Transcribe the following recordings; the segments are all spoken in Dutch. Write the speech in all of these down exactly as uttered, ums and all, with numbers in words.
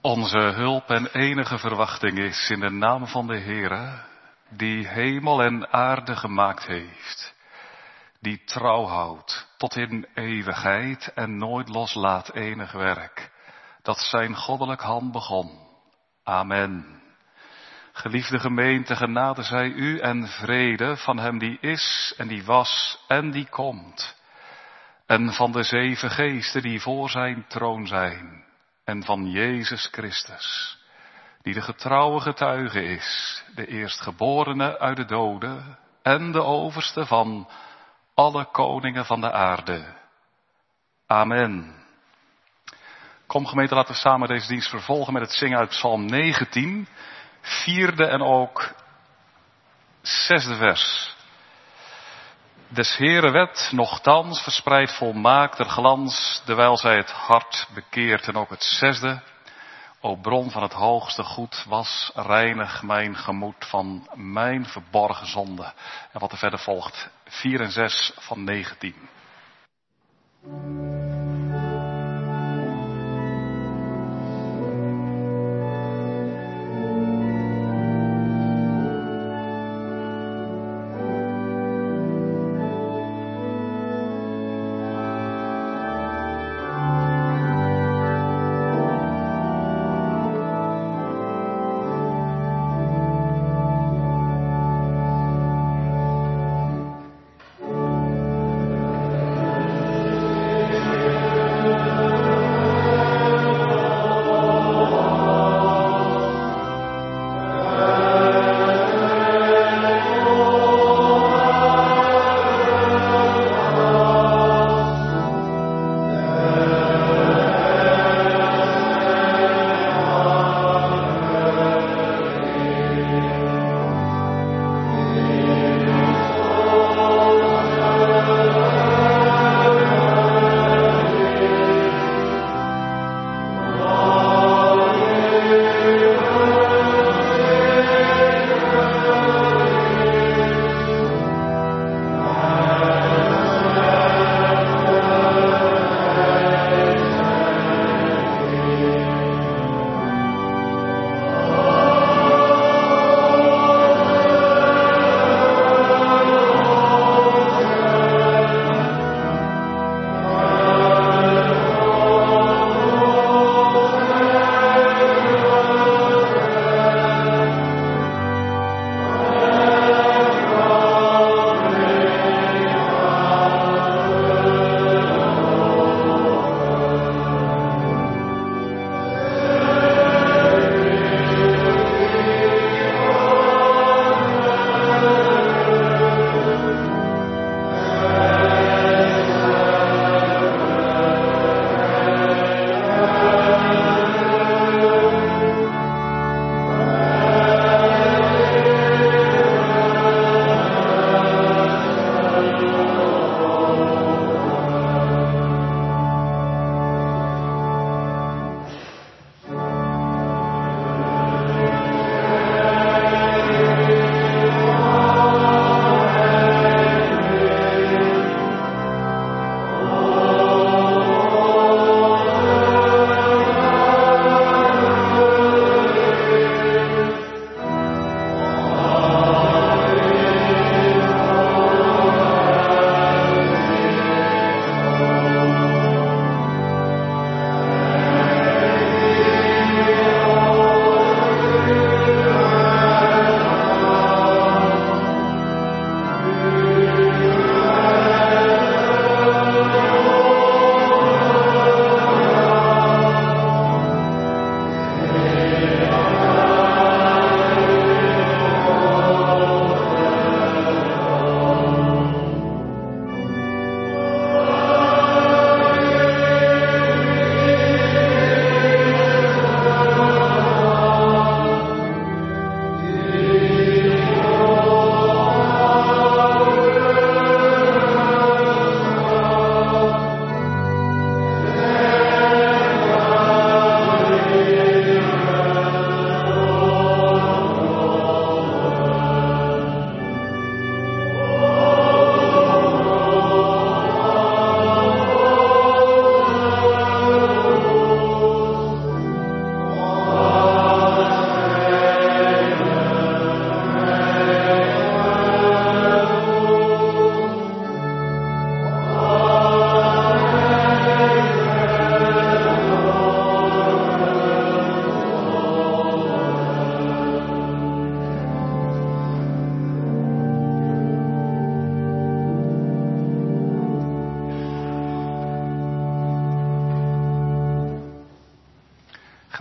Onze hulp en enige verwachting is in de naam van de Heere, die hemel en aarde gemaakt heeft, die trouw houdt tot in eeuwigheid en nooit loslaat enig werk, dat zijn goddelijk hand begon. Amen. Geliefde gemeente, genade zij u en vrede van hem die is en die was en die komt, en van de zeven geesten die voor zijn troon zijn, en van Jezus Christus, die de getrouwe getuige is, de eerstgeborene uit de doden en de overste van alle koningen van de aarde. Amen. Kom gemeente, laten we samen deze dienst vervolgen met het zingen uit Psalm negentien, vierde en ook zesde vers. Des Heere wet nochtans verspreidt volmaakt er glans, terwijl zij het hart bekeert. En ook het zesde, o bron van het hoogste goed, was reinig mijn gemoed van mijn verborgen zonde. En wat er verder volgt, vier en zes van negentien. Amen.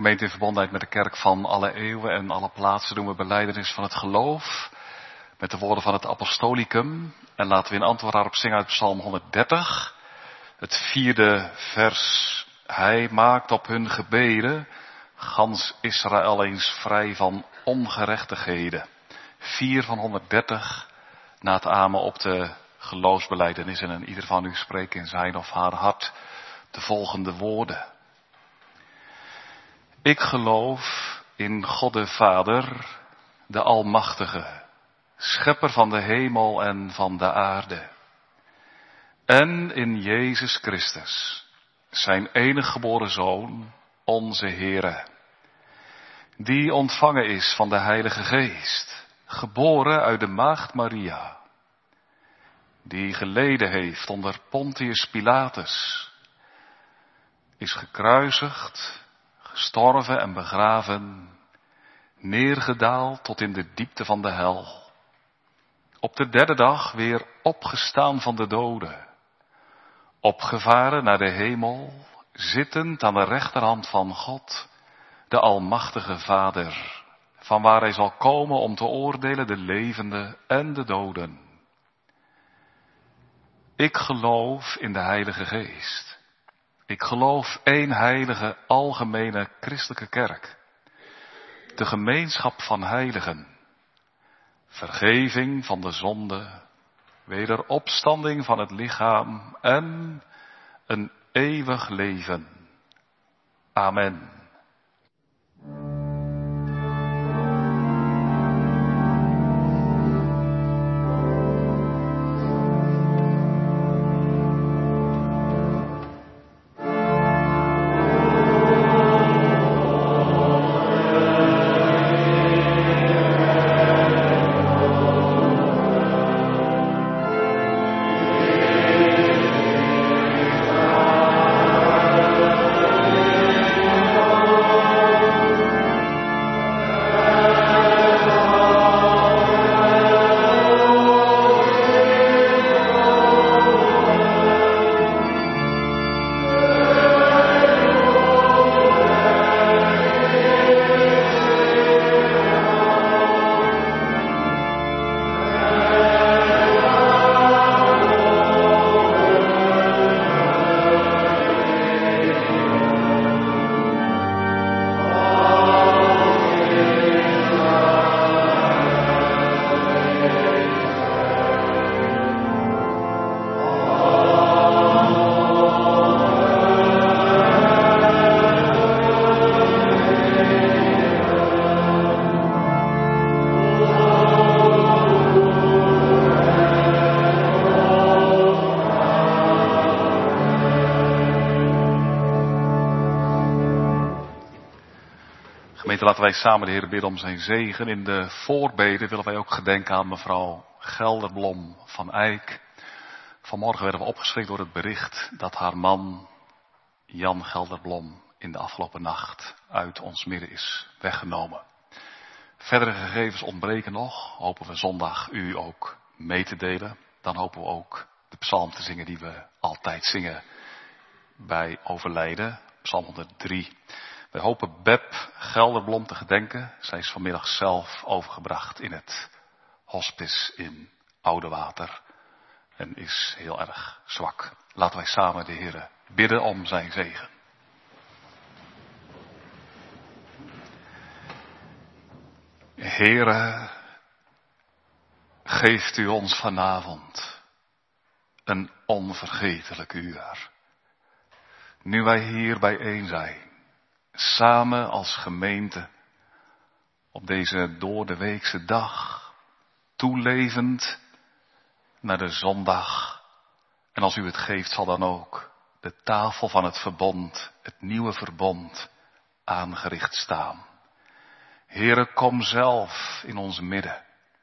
Gemeente in verbondenheid met de kerk van alle eeuwen en alle plaatsen doen we belijdenis van het geloof. Met de woorden van het apostolicum. En laten we in antwoord daarop zingen uit Psalm honderddertig. Het vierde vers. Hij maakt op hun gebeden gans Israël eens vrij van ongerechtigheden. vier van honderddertig. Na het amen op de geloofsbelijdenis. En ieder van u spreekt in zijn of haar hart de volgende woorden. Ik geloof in God de Vader, de Almachtige, schepper van de hemel en van de aarde. En in Jezus Christus, zijn enige geboren Zoon, onze Heere, die ontvangen is van de Heilige Geest, geboren uit de maagd Maria, die geleden heeft onder Pontius Pilatus, is gekruisigd, gestorven en begraven, neergedaald tot in de diepte van de hel. Op de derde dag weer opgestaan van de doden, opgevaren naar de hemel, zittend aan de rechterhand van God, de Almachtige Vader, van waar hij zal komen om te oordelen de levenden en de doden. Ik geloof in de Heilige Geest. Ik geloof één heilige, algemene christelijke kerk. De gemeenschap van heiligen. Vergeving van de zonde. Wederopstanding van het lichaam. En een eeuwig leven. Amen. Laten wij samen de Heer bidden om zijn zegen. In de voorbeden willen wij ook gedenken aan mevrouw Gelderblom van Eyck. Vanmorgen werden we opgeschrikt door het bericht dat haar man Jan Gelderblom in de afgelopen nacht uit ons midden is weggenomen. Verdere gegevens ontbreken nog. Hopen we zondag u ook mee te delen. Dan hopen we ook de psalm te zingen die we altijd zingen bij overlijden. Psalm honderddrie. Wij hopen Beb Gelderblom te gedenken. Zij is vanmiddag zelf overgebracht in het hospice in Oudewater. En is heel erg zwak. Laten wij samen de Heer bidden om zijn zegen. Heere, geeft u ons vanavond een onvergetelijk uur. Nu wij hier bijeen zijn. Samen als gemeente op deze doordeweekse dag, toelevend naar de zondag. En als u het geeft, zal dan ook de tafel van het verbond, het nieuwe verbond, aangericht staan. Heere, kom zelf in ons midden.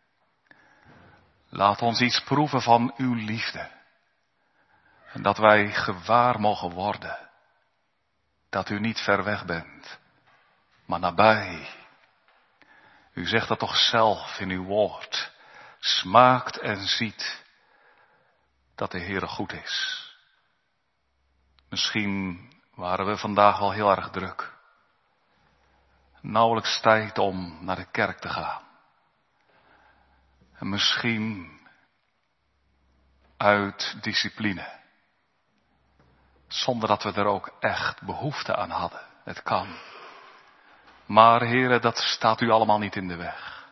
Laat ons iets proeven van uw liefde. En dat wij gewaar mogen worden dat u niet ver weg bent, maar nabij. U zegt dat toch zelf in uw woord. Smaakt en ziet dat de Heere goed is. Misschien waren we vandaag wel heel erg druk. nauwelijks tijd om naar de kerk te gaan. En misschien uit discipline. Zonder dat we er ook echt behoefte aan hadden. Het kan. Maar heren, dat staat u allemaal niet in de weg.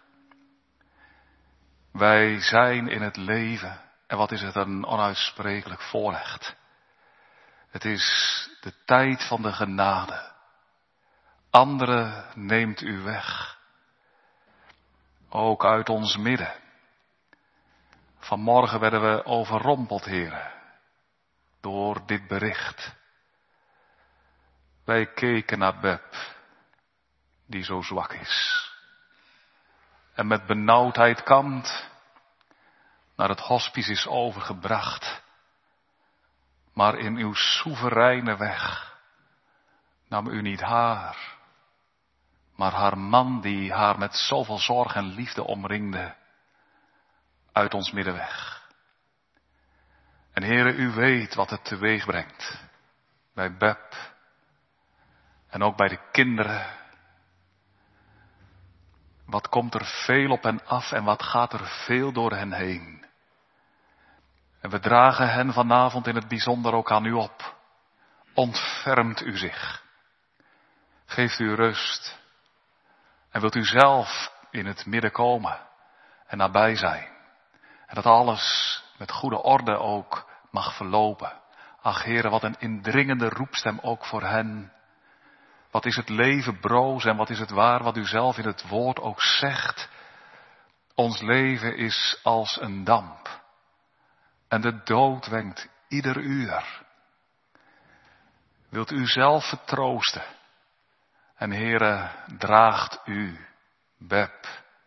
Wij zijn in het leven. En wat is het een onuitsprekelijk voorrecht. Het is de tijd van de genade. Anderen neemt u weg. Ook uit ons midden. Vanmorgen werden we overrompeld, heren. Door dit bericht. Wij keken naar Beb. Die zo zwak is. En met benauwdheid kampt. Naar het hospice is overgebracht. Maar in uw soevereine weg. Nam u niet haar. Maar haar man die haar met zoveel zorg en liefde omringde. Uit ons midden weg. En Heere, u weet wat het teweeg brengt. Bij Beb. En ook bij de kinderen. Wat komt er veel op hen af en wat gaat er veel door hen heen. En we dragen hen vanavond in het bijzonder ook aan u op. Ontfermt u zich. Geeft u rust. En wilt u zelf in het midden komen en nabij zijn. En dat alles met goede orde ook mag verlopen. Ach Heere, wat een indringende roepstem ook voor hen. Wat is het leven broos en wat is het waar wat u zelf in het woord ook zegt. Ons leven is als een damp. En de dood wenkt ieder uur. Wilt u zelf vertroosten. En Heere, draagt u, Beb,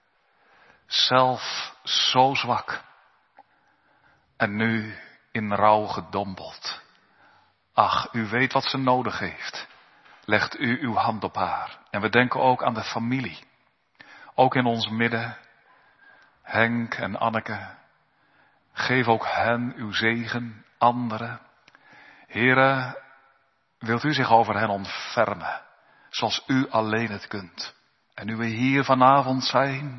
zelf zo zwak. En nu in rouw gedompeld. Ach, u weet wat ze nodig heeft. Legt u uw hand op haar. En we denken ook aan de familie. Ook in ons midden. Henk en Anneke. Geef ook hen uw zegen, anderen. Heere, wilt u zich over hen ontfermen. Zoals u alleen het kunt. En nu we hier vanavond zijn.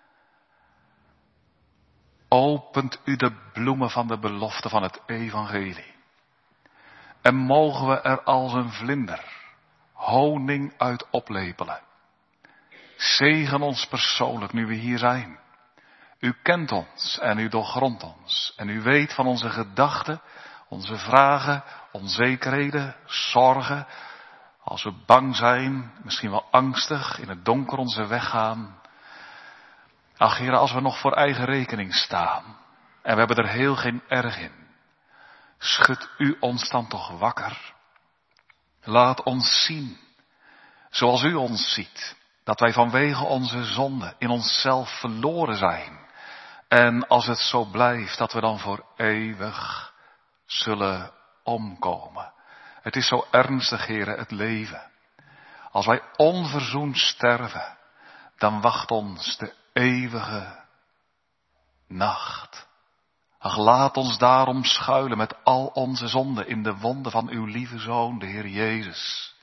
Opent u de bloemen van de belofte van het evangelie. En mogen we er als een vlinder honing uit oplepelen. Zegen ons persoonlijk nu we hier zijn. U kent ons en u doorgrondt ons. En u weet van onze gedachten, onze vragen, onzekerheden, zorgen. Als we bang zijn, misschien wel angstig, in het donker onze weg gaan. Ach Heere, als we nog voor eigen rekening staan. En we hebben er heel geen erg in. Schud u ons dan toch wakker. Laat ons zien, zoals u ons ziet, dat wij vanwege onze zonde in onszelf verloren zijn. En als het zo blijft, dat we dan voor eeuwig zullen omkomen. Het is zo ernstig, Heere, het leven. Als wij onverzoend sterven, dan wacht ons de eeuwige nacht. Ach, laat ons daarom schuilen met al onze zonden in de wonden van uw lieve Zoon, de Heer Jezus.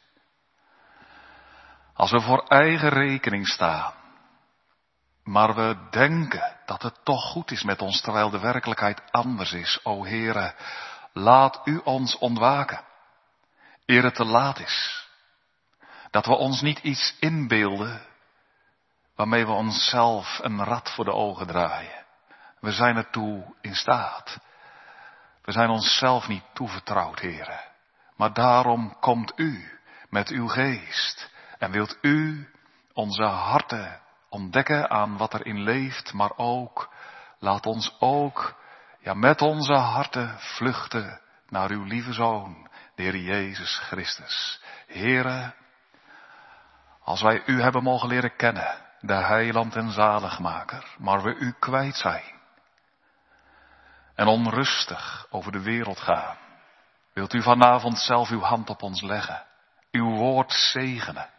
Als we voor eigen rekening staan, maar we denken dat het toch goed is met ons, terwijl de werkelijkheid anders is. O Heere, laat u ons ontwaken, eer het te laat is. Dat we ons niet iets inbeelden, waarmee we onszelf een rad voor de ogen draaien. We zijn ertoe in staat. We zijn onszelf niet toevertrouwd, Heere. Maar daarom komt u met uw geest. En wilt u onze harten ontdekken aan wat erin leeft. Maar ook, laat ons ook, ja met onze harten vluchten naar uw lieve Zoon, de Heer Jezus Christus. Heere, als wij u hebben mogen leren kennen, de heiland en zaligmaker, maar we u kwijt zijn. En onrustig over de wereld gaan. Wilt u vanavond zelf uw hand op ons leggen. Uw woord zegenen.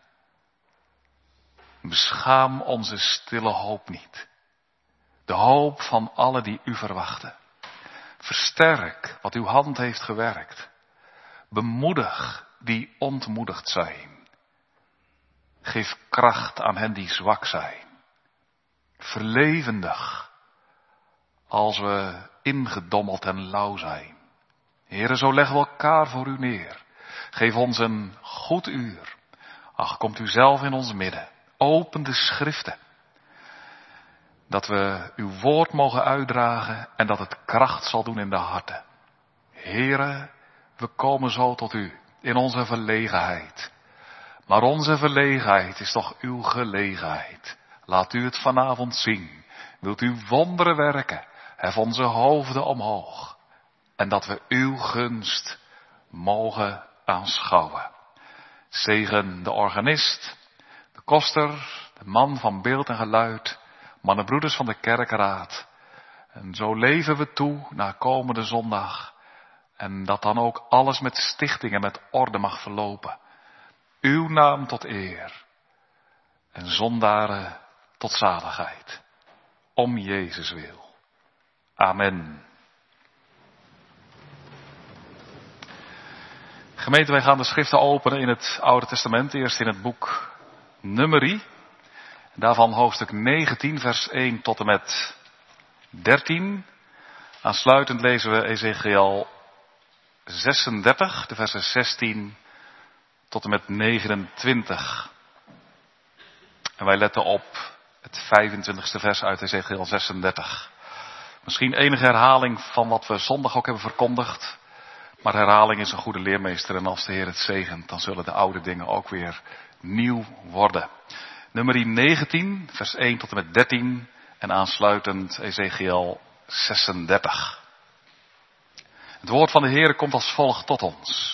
Beschaam onze stille hoop niet. De hoop van allen die u verwachten. Versterk wat uw hand heeft gewerkt. Bemoedig die ontmoedigd zijn. Geef kracht aan hen die zwak zijn. Verlevendig als we ingedommeld en lauw zijn. Heere, zo leggen we elkaar voor u neer. Geef ons een goed uur. Ach, komt u zelf in ons midden. Open de schriften. Dat we uw woord mogen uitdragen en dat het kracht zal doen in de harten. Heere, we komen zo tot u in onze verlegenheid. Maar onze verlegenheid is toch uw gelegenheid. Laat u het vanavond zien. Wilt u wonderen werken? Hef onze hoofden omhoog. En dat we uw gunst mogen aanschouwen. Zegen de organist, de koster, de man van beeld en geluid, mannenbroeders van de kerkraad. En zo leven we toe naar komende zondag. En dat dan ook alles met stichting en met orde mag verlopen. Uw naam tot eer. En zondaren tot zaligheid. Om Jezus wil. Amen. Gemeente, wij gaan de schriften openen in het Oude Testament. Eerst in het boek Numeri. Daarvan hoofdstuk negentien, vers één tot en met dertien. Aansluitend lezen we Ezechiel zesendertig, de versen zestien tot en met negenentwintig. En wij letten op het vijfentwintigste vers uit Ezechiel zesendertig. Misschien enige herhaling van wat we zondag ook hebben verkondigd. Maar herhaling is een goede leermeester en als de Heer het zegent, dan zullen de oude dingen ook weer nieuw worden. Numeri negentien, vers één tot en met dertien en aansluitend Ezechiel zesendertig. Het woord van de Heer komt als volgt tot ons.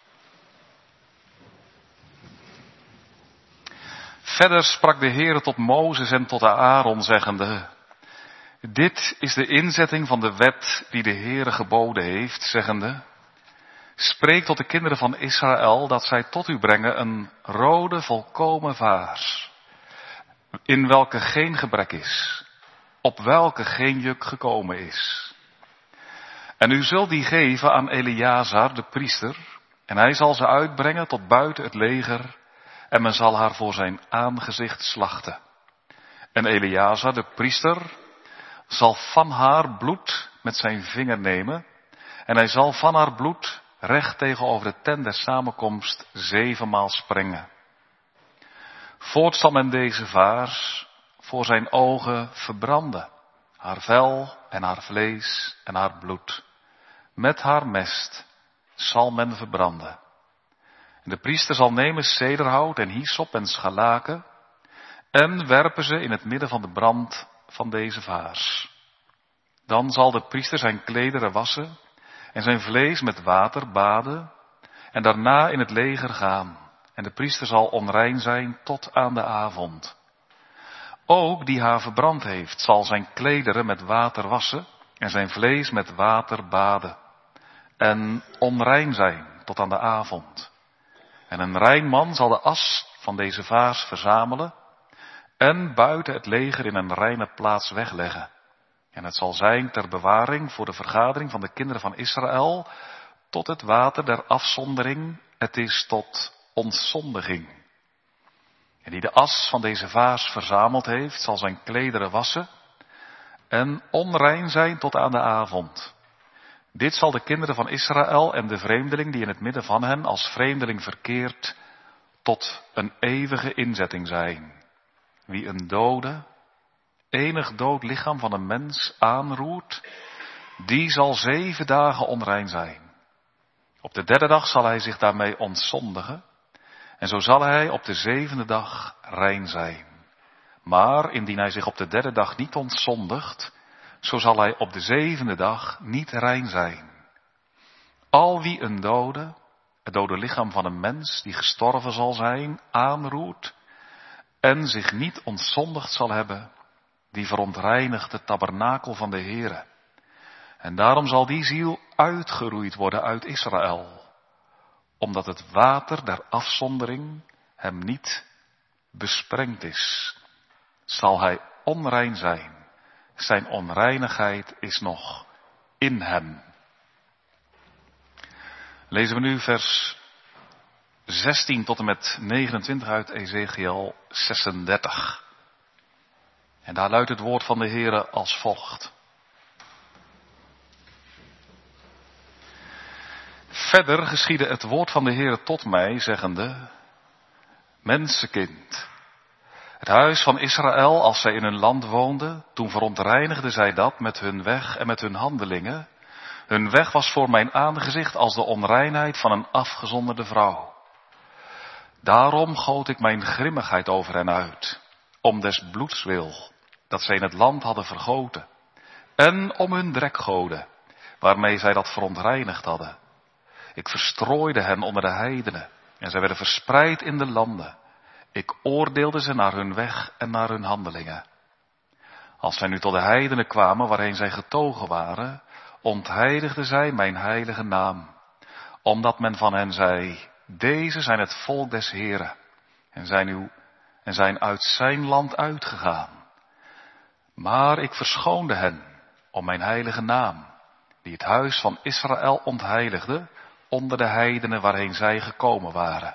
Verder sprak de Heer tot Mozes en tot Aaron zeggende: Dit is de inzetting van de wet die de Heer geboden heeft, zeggende: Spreek tot de kinderen van Israël dat zij tot u brengen een rode volkomen vaars, in welke geen gebrek is, op welke geen juk gekomen is. En u zult die geven aan Eleazar de priester, en hij zal ze uitbrengen tot buiten het leger, en men zal haar voor zijn aangezicht slachten. En Eleazar de priester zal van haar bloed met zijn vinger nemen, en hij zal van haar bloed recht tegenover de tent der samenkomst zevenmaal sprengen. Voorts zal men deze vaars voor zijn ogen verbranden, haar vel en haar vlees en haar bloed. Met haar mest zal men verbranden. En de priester zal nemen cederhout en hyssop en scharlaken en werpen ze in het midden van de brand van deze vaars. Dan zal de priester zijn klederen wassen en zijn vlees met water baden en daarna in het leger gaan. En de priester zal onrein zijn tot aan de avond. Ook die haar verbrand heeft, zal zijn klederen met water wassen en zijn vlees met water baden. En onrein zijn tot aan de avond. En een rein man zal de as van deze vaars verzamelen en buiten het leger in een reine plaats wegleggen. En het zal zijn ter bewaring voor de vergadering van de kinderen van Israël tot het water der afzondering, het is tot ontzondiging. En die de as van deze vaars verzameld heeft, zal zijn klederen wassen en onrein zijn tot aan de avond. Dit zal de kinderen van Israël en de vreemdeling die in het midden van hen als vreemdeling verkeert, tot een eeuwige inzetting zijn. Wie een dode, enig dood lichaam van een mens aanroert, die zal zeven dagen onrein zijn. Op de derde dag zal hij zich daarmee ontzondigen, en zo zal hij op de zevende dag rein zijn. Maar indien hij zich op de derde dag niet ontzondigt, zo zal hij op de zevende dag niet rein zijn. Al wie een dode, het dode lichaam van een mens die gestorven zal zijn, aanroert en zich niet ontzondigd zal hebben, die verontreinigt het tabernakel van de Heere. En daarom zal die ziel uitgeroeid worden uit Israël, omdat het water der afzondering hem niet besprengd is. Zal hij onrein zijn, zijn onreinigheid is nog in hem. Lezen we nu vers zestien tot en met negenentwintig uit Ezechiël zesendertig. En daar luidt het woord van de Heere als volgt. Verder geschiedde het woord van de Heere tot mij, zeggende: Mensenkind, het huis van Israël, als zij in hun land woonden, toen verontreinigden zij dat met hun weg en met hun handelingen. Hun weg was voor mijn aangezicht als de onreinheid van een afgezonderde vrouw. Daarom goot ik mijn grimmigheid over hen uit, om des bloeds wil, dat zij in het land hadden vergoten, en om hun drekgoden, waarmee zij dat verontreinigd hadden. Ik verstrooide hen onder de heidenen, en zij werden verspreid in de landen. Ik oordeelde ze naar hun weg en naar hun handelingen. Als zij nu tot de heidenen kwamen waarheen zij getogen waren, ontheiligden zij mijn heilige naam, omdat men van hen zei: deze zijn het volk des Heren, en zijn, uw, en zijn uit zijn land uitgegaan. Maar ik verschoonde hen om mijn heilige naam, die het huis van Israël ontheiligde, onder de heidenen waarheen zij gekomen waren.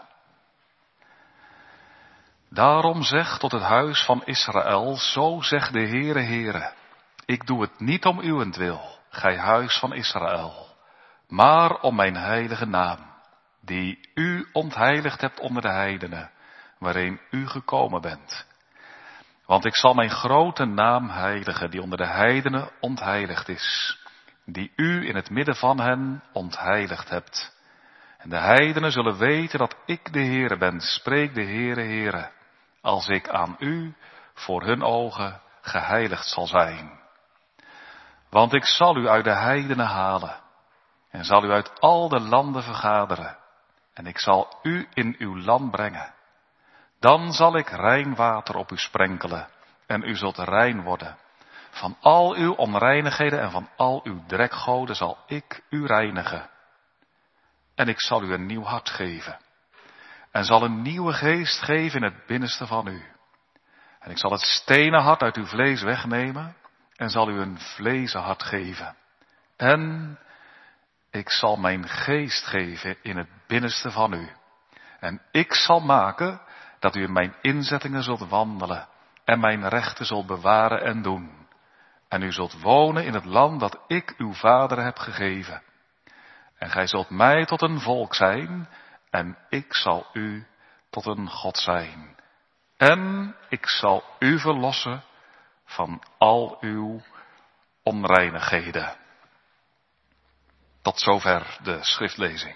Daarom zeg tot het huis van Israël, zo zegt de Heere Heere, ik doe het niet om uwentwil, gij huis van Israël, maar om mijn heilige naam, die u ontheiligd hebt onder de heidenen, waarin u gekomen bent. Want ik zal mijn grote naam heiligen, die onder de heidenen ontheiligd is, die u in het midden van hen ontheiligd hebt. En de heidenen zullen weten dat ik de Heere ben, spreekt de Heere Heere, als ik aan u voor hun ogen geheiligd zal zijn. Want ik zal u uit de heidenen halen en zal u uit al de landen vergaderen. En ik zal u in uw land brengen. Dan zal ik rein water op u sprenkelen en u zult rein worden. Van al uw onreinigheden en van al uw drekgoden zal ik u reinigen. En ik zal u een nieuw hart geven. En zal een nieuwe geest geven in het binnenste van u. En ik zal het stenen hart uit uw vlees wegnemen en zal u een vlezen hart geven. En ik zal mijn geest geven in het binnenste van u. En ik zal maken dat u in mijn inzettingen zult wandelen en mijn rechten zult bewaren en doen. En u zult wonen in het land dat ik uw vader heb gegeven. En gij zult mij tot een volk zijn en ik zal u tot een God zijn. En ik zal u verlossen van al uw onreinigheden. Tot zover de schriftlezing.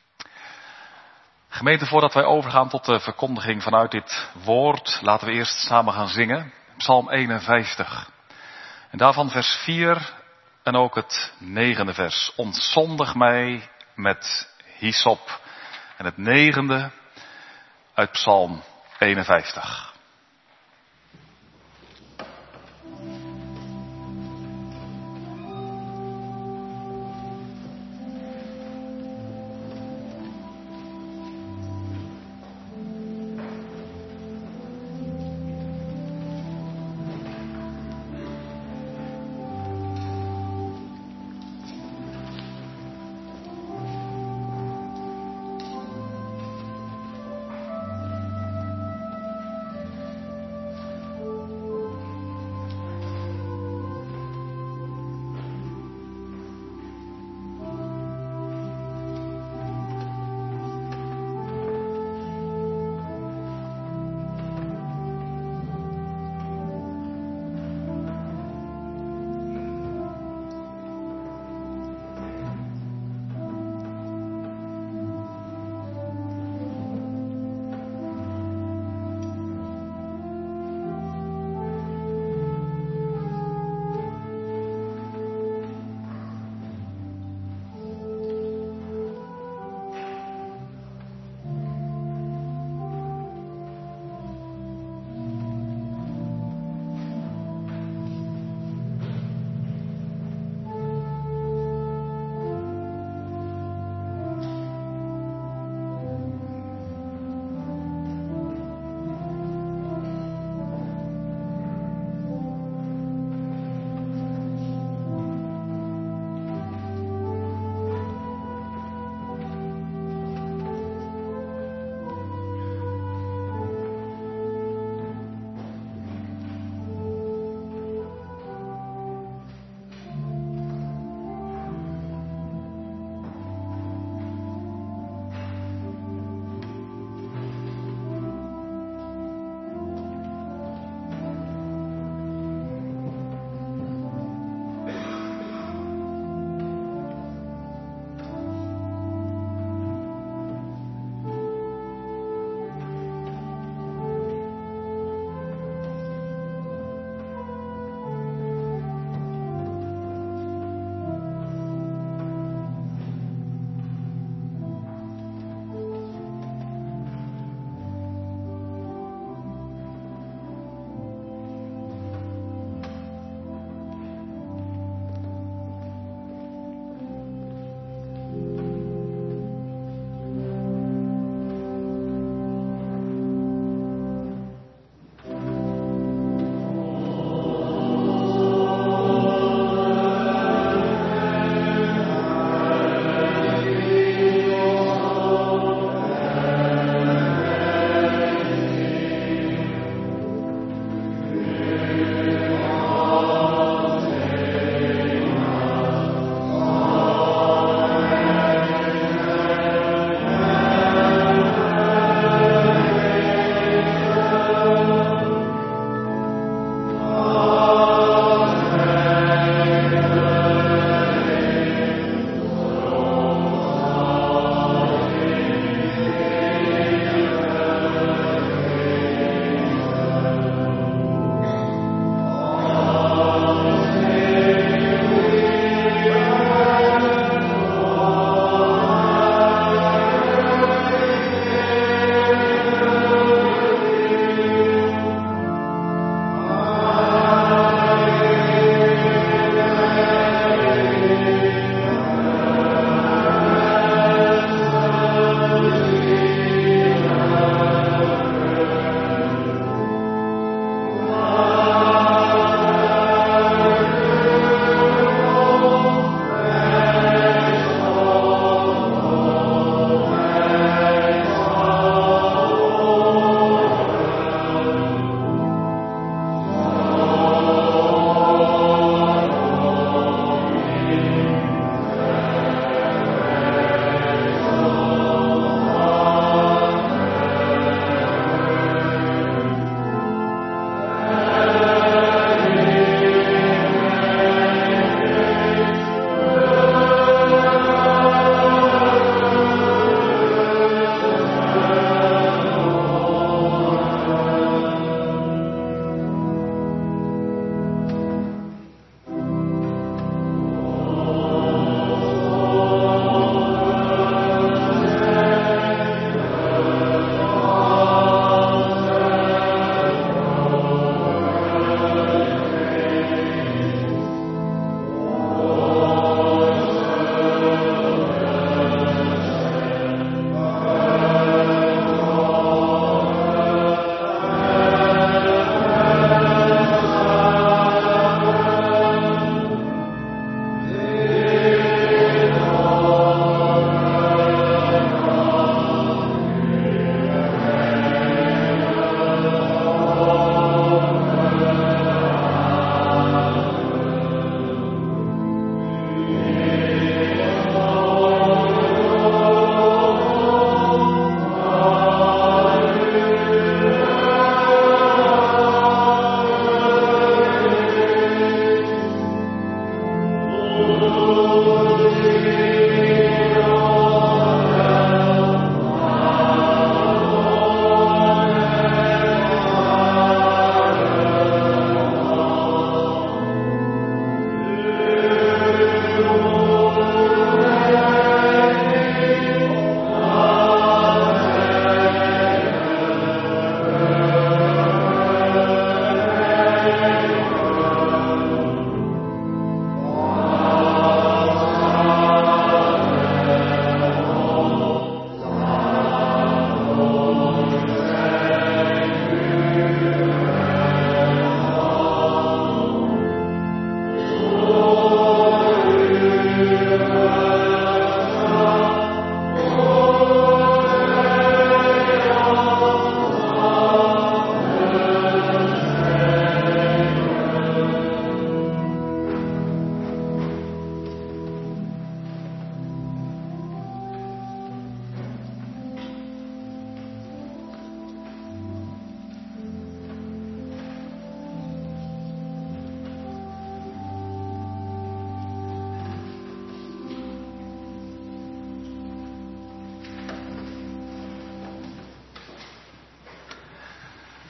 Gemeente, voordat wij overgaan tot de verkondiging vanuit dit woord, laten we eerst samen gaan zingen. Psalm eenenvijftig. En daarvan vers vier en ook het negende vers. Ontzondig mij met hyssop. En het negende uit Psalm eenenvijftig.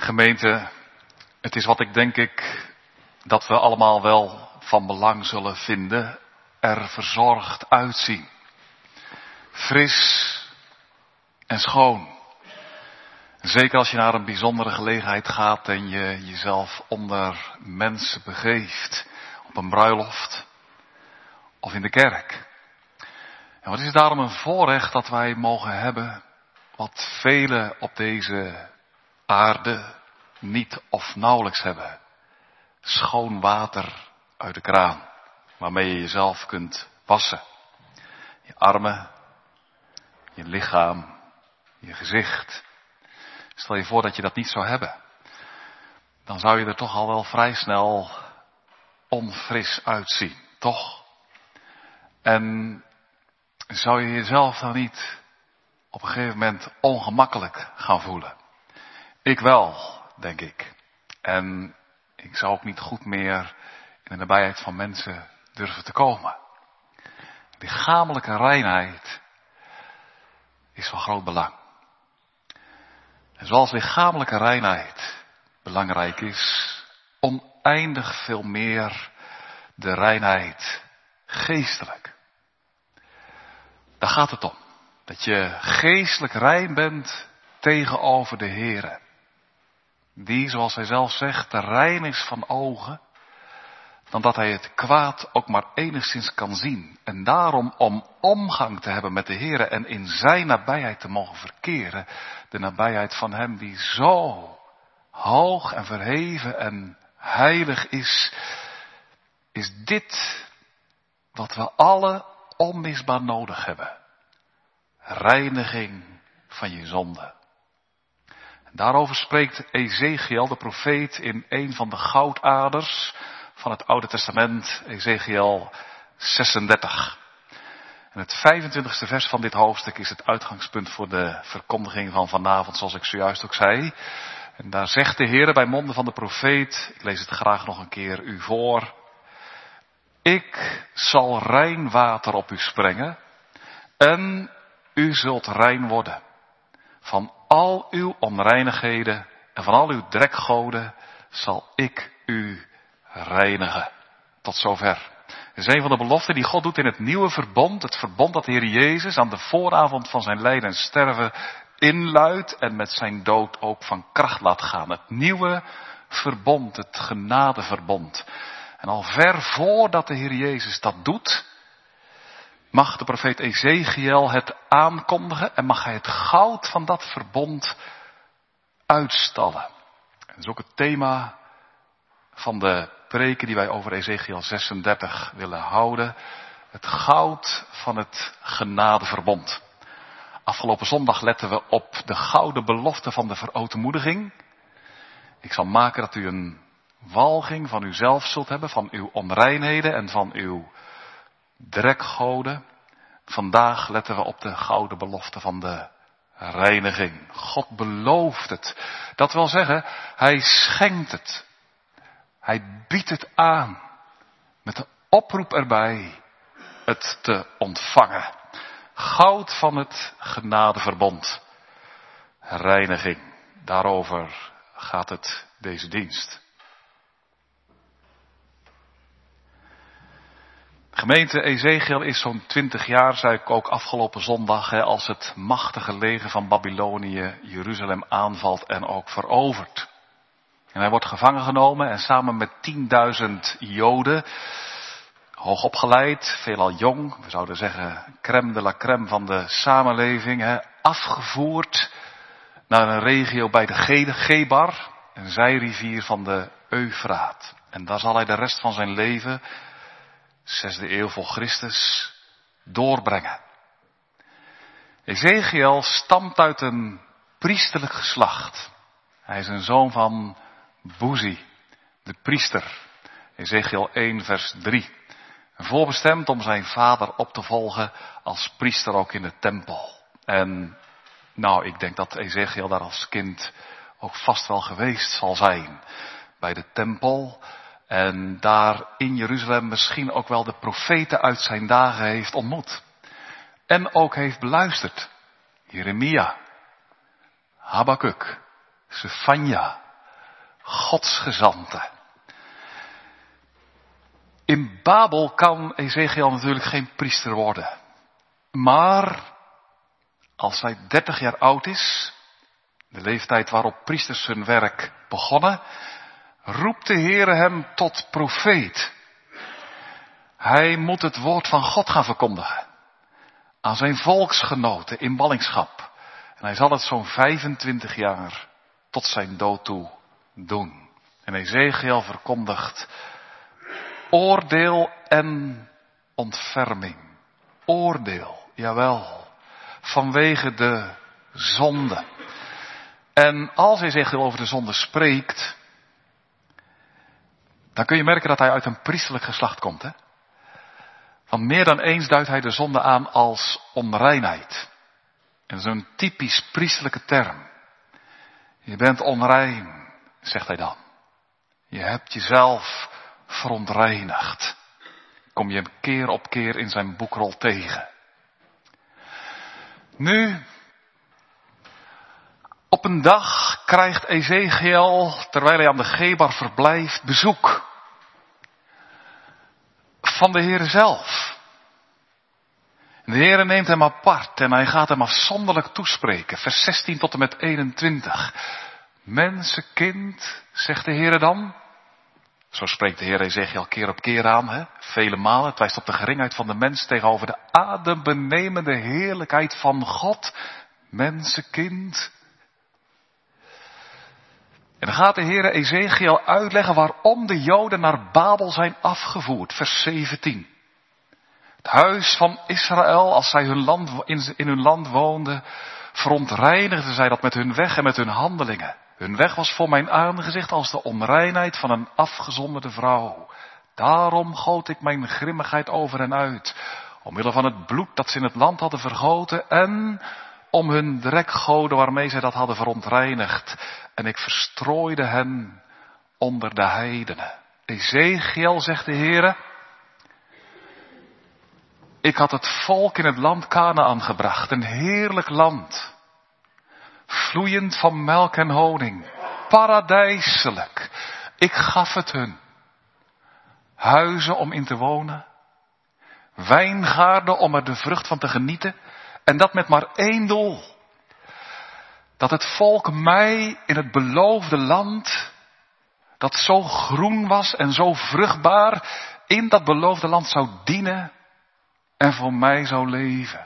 Gemeente, het is wat ik denk ik dat we allemaal wel van belang zullen vinden, er verzorgd uitzien. Fris en schoon. Zeker als je naar een bijzondere gelegenheid gaat en je jezelf onder mensen begeeft. Op een bruiloft of in de kerk. En wat is het daarom een voorrecht dat wij mogen hebben wat velen op deze aarde niet of nauwelijks hebben. Schoon water uit de kraan, waarmee je jezelf kunt wassen. Je armen, je lichaam, je gezicht. Stel je voor dat je dat niet zou hebben. Dan zou je er toch al wel vrij snel onfris uitzien, toch? En zou je jezelf dan niet op een gegeven moment ongemakkelijk gaan voelen? Ik wel, denk ik. En ik zou ook niet goed meer in de nabijheid van mensen durven te komen. Lichamelijke reinheid is van groot belang. En zoals lichamelijke reinheid belangrijk is, oneindig veel meer de reinheid geestelijk. Daar gaat het om. Dat je geestelijk rein bent tegenover de Heere. Die, zoals hij zelf zegt, te rein is van ogen, dan dat hij het kwaad ook maar enigszins kan zien. En daarom om omgang te hebben met de Heere en in zijn nabijheid te mogen verkeren, de nabijheid van hem die zo hoog en verheven en heilig is, is dit wat we alle onmisbaar nodig hebben. Reiniging van je zonde. Daarover spreekt Ezechiel, de profeet, in een van de goudaders van het Oude Testament, Ezechiel zesendertig. En het vijfentwintigste vers van dit hoofdstuk is het uitgangspunt voor de verkondiging van vanavond, zoals ik zojuist ook zei. En daar zegt de Heer bij monden van de profeet, ik lees het graag nog een keer u voor. Ik zal rein water op u sprengen en u zult rein worden. Van al uw onreinigheden en van al uw drekgoden zal ik u reinigen. Tot zover. Dat is een van de beloften die God doet in het nieuwe verbond. Het verbond dat de Heer Jezus aan de vooravond van zijn lijden en sterven inluidt en met zijn dood ook van kracht laat gaan. Het nieuwe verbond, het genadeverbond. En al ver voordat de Heer Jezus dat doet, mag de profeet Ezechiel het aankondigen en mag hij het goud van dat verbond uitstallen. Dat is ook het thema van de preken die wij over Ezechiel zesendertig willen houden. Het goud van het genadeverbond. Afgelopen zondag letten we op de gouden belofte van de verootmoediging. Ik zal maken dat u een walging van uzelf zult hebben, van uw onreinheden en van uw drekgoden. Vandaag letten we op de gouden belofte van de reiniging. God belooft het. Dat wil zeggen, hij schenkt het. Hij biedt het aan. Met de oproep erbij het te ontvangen. Goud van het genadeverbond. Reiniging. Daarover gaat het deze dienst. Gemeente Ezechiel is zo'n twintig jaar, zei ik ook afgelopen zondag, hè, als het machtige leger van Babylonië Jeruzalem aanvalt en ook verovert. En hij wordt gevangen genomen en samen met tienduizend Joden, hoogopgeleid, veelal jong, we zouden zeggen crème de la crème van de samenleving, hè, afgevoerd naar een regio bij de Gebar, een zijrivier van de Eufraat. En daar zal hij de rest van zijn leven, zesde eeuw voor Christus, doorbrengen. Ezechiel stamt uit een priesterlijk geslacht. Hij is een zoon van Buzi, de priester. Ezechiel één vers drie. Voorbestemd om zijn vader op te volgen als priester ook in de tempel. En nou, ik denk dat Ezechiel daar als kind ook vast wel geweest zal zijn. Bij de tempel. En daar in Jeruzalem misschien ook wel de profeten uit zijn dagen heeft ontmoet. En ook heeft beluisterd. Jeremia, Habakuk, Sefania, Gods gezanten. In Babel kan Ezechiel natuurlijk geen priester worden. Maar als hij dertig jaar oud is, de leeftijd waarop priesters hun werk begonnen, roept de Heere hem tot profeet. Hij moet het woord van God gaan verkondigen aan zijn volksgenoten in ballingschap. En hij zal het zo'n vijfentwintig jaar tot zijn dood toe doen. En Ezechiel verkondigt oordeel en ontferming. Oordeel, jawel, vanwege de zonde. En als Ezechiel over de zonde spreekt, dan kun je merken dat hij uit een priesterlijk geslacht komt. Hè? Want meer dan eens duidt hij de zonde aan als onreinheid. En dat is een typisch priesterlijke term. Je bent onrein, zegt hij dan. Je hebt jezelf verontreinigd. Kom je hem keer op keer in zijn boekrol tegen. Nu, op een dag krijgt Ezechiel, terwijl hij aan de Gebar verblijft, bezoek van de Heere zelf. De Heere neemt hem apart en hij gaat hem afzonderlijk toespreken. Vers zestien tot en met eenentwintig. Mensenkind, zegt de Heere dan. Zo spreekt de Heer Ezechiel keer op keer aan, hè? Vele malen. Het wijst op de geringheid van de mens tegenover de adembenemende heerlijkheid van God. Mensenkind. En dan gaat de Heer Ezechiel uitleggen waarom de Joden naar Babel zijn afgevoerd. Vers zeventien. Het huis van Israël, als zij hun land, in, in hun land woonden, verontreinigden zij dat met hun weg en met hun handelingen. Hun weg was voor mijn aangezicht als de onreinheid van een afgezonderde vrouw. Daarom goot ik mijn grimmigheid over hen uit, omwille van het bloed dat ze in het land hadden vergoten en om hun drekgoden waarmee zij dat hadden verontreinigd. En ik verstrooide hen onder de heidenen. Ezechiel, zegt de Heere, ik had het volk in het land Kanaän gebracht, een heerlijk land. Vloeiend van melk en honing. Paradijselijk. Ik gaf het hun. Huizen om in te wonen. Wijngaarden om er de vrucht van te genieten. En dat met maar één doel. Dat het volk mij in het beloofde land, dat zo groen was en zo vruchtbaar, in dat beloofde land zou dienen en voor mij zou leven.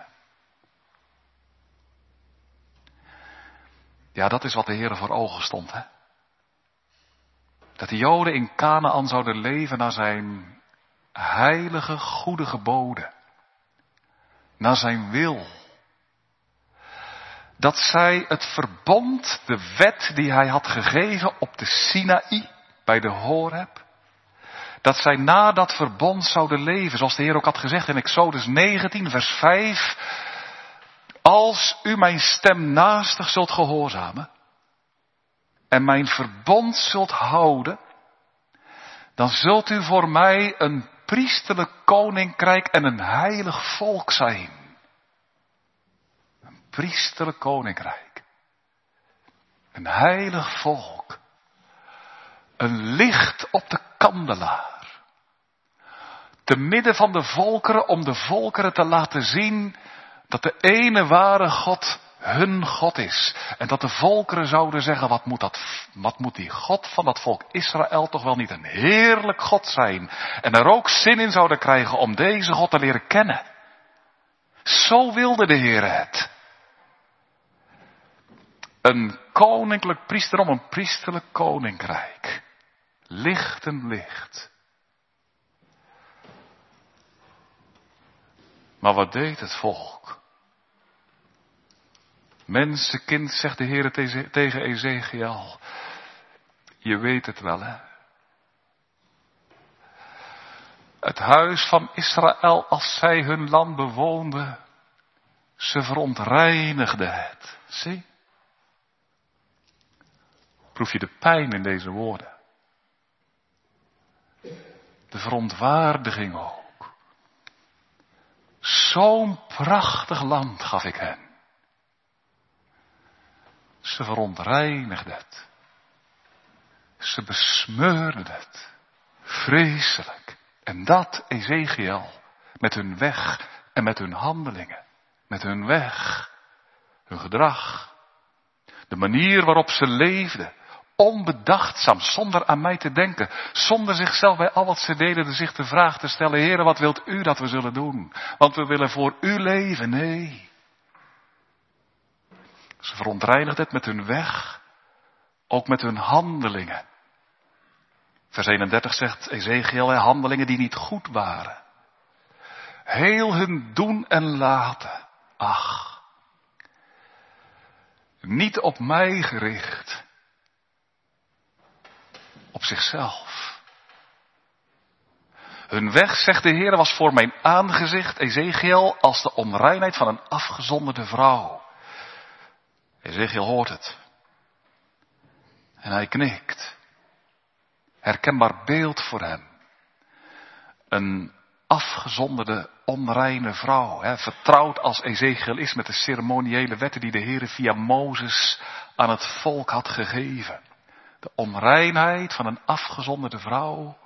Ja, dat is wat de Heere voor ogen stond, hè. Dat de Joden in Kanaän zouden leven naar zijn heilige, goede geboden. Naar zijn wil. Dat zij het verbond, de wet die hij had gegeven op de Sinaï, bij de Horeb. Dat zij na dat verbond zouden leven, zoals de Heer ook had gezegd in Exodus negentien, vers vijf. Als u mijn stem naastig zult gehoorzamen en mijn verbond zult houden, dan zult u voor mij een priesterlijk koninkrijk en een heilig volk zijn. Een priesterlijk koninkrijk. Een heilig volk. Een licht op de kandelaar. Te midden van de volkeren, om de volkeren te laten zien dat de ene ware God hun God is. En dat de volkeren zouden zeggen, wat moet, dat, wat moet die God van dat volk Israël toch wel niet een heerlijk God zijn. En er ook zin in zouden krijgen om deze God te leren kennen. Zo wilde de Heer het. Een koninklijk priesterdom, een priesterlijk koninkrijk. Lichtend licht. Maar wat deed het volk? Mensenkind, zegt de Heer tegen Ezechiel. Je weet het wel, hè? Het huis van Israël, als zij hun land bewoonden, ze verontreinigden het. Zie? Proef je de pijn in deze woorden? De verontwaardiging ook. Zo'n prachtig land gaf ik hen. Ze verontreinigden het. Ze besmeurden het. Vreselijk. En dat, Ezechiel, met hun weg en met hun handelingen. Met hun weg, hun gedrag. De manier waarop ze leefden. Onbedachtzaam, zonder aan mij te denken. Zonder zichzelf bij al wat ze deden de zich de vraag te stellen. Heere, wat wilt u dat we zullen doen? Want we willen voor u leven. Nee. Ze verontreinigden het met hun weg. Ook met hun handelingen. Vers eenendertig zegt Ezechiel, handelingen die niet goed waren. Heel hun doen en laten. Ach. Niet op mij gericht. Op zichzelf. Hun weg, zegt de Heer, was voor mijn aangezicht, Ezechiel, als de onreinheid van een afgezonderde vrouw. Ezechiel hoort het. En hij knikt. Herkenbaar beeld voor hem. Een afgezonderde, onreine vrouw. Hè, vertrouwd als Ezechiel is met de ceremoniële wetten die de Heer via Mozes aan het volk had gegeven. De onreinheid van een afgezonderde vrouw.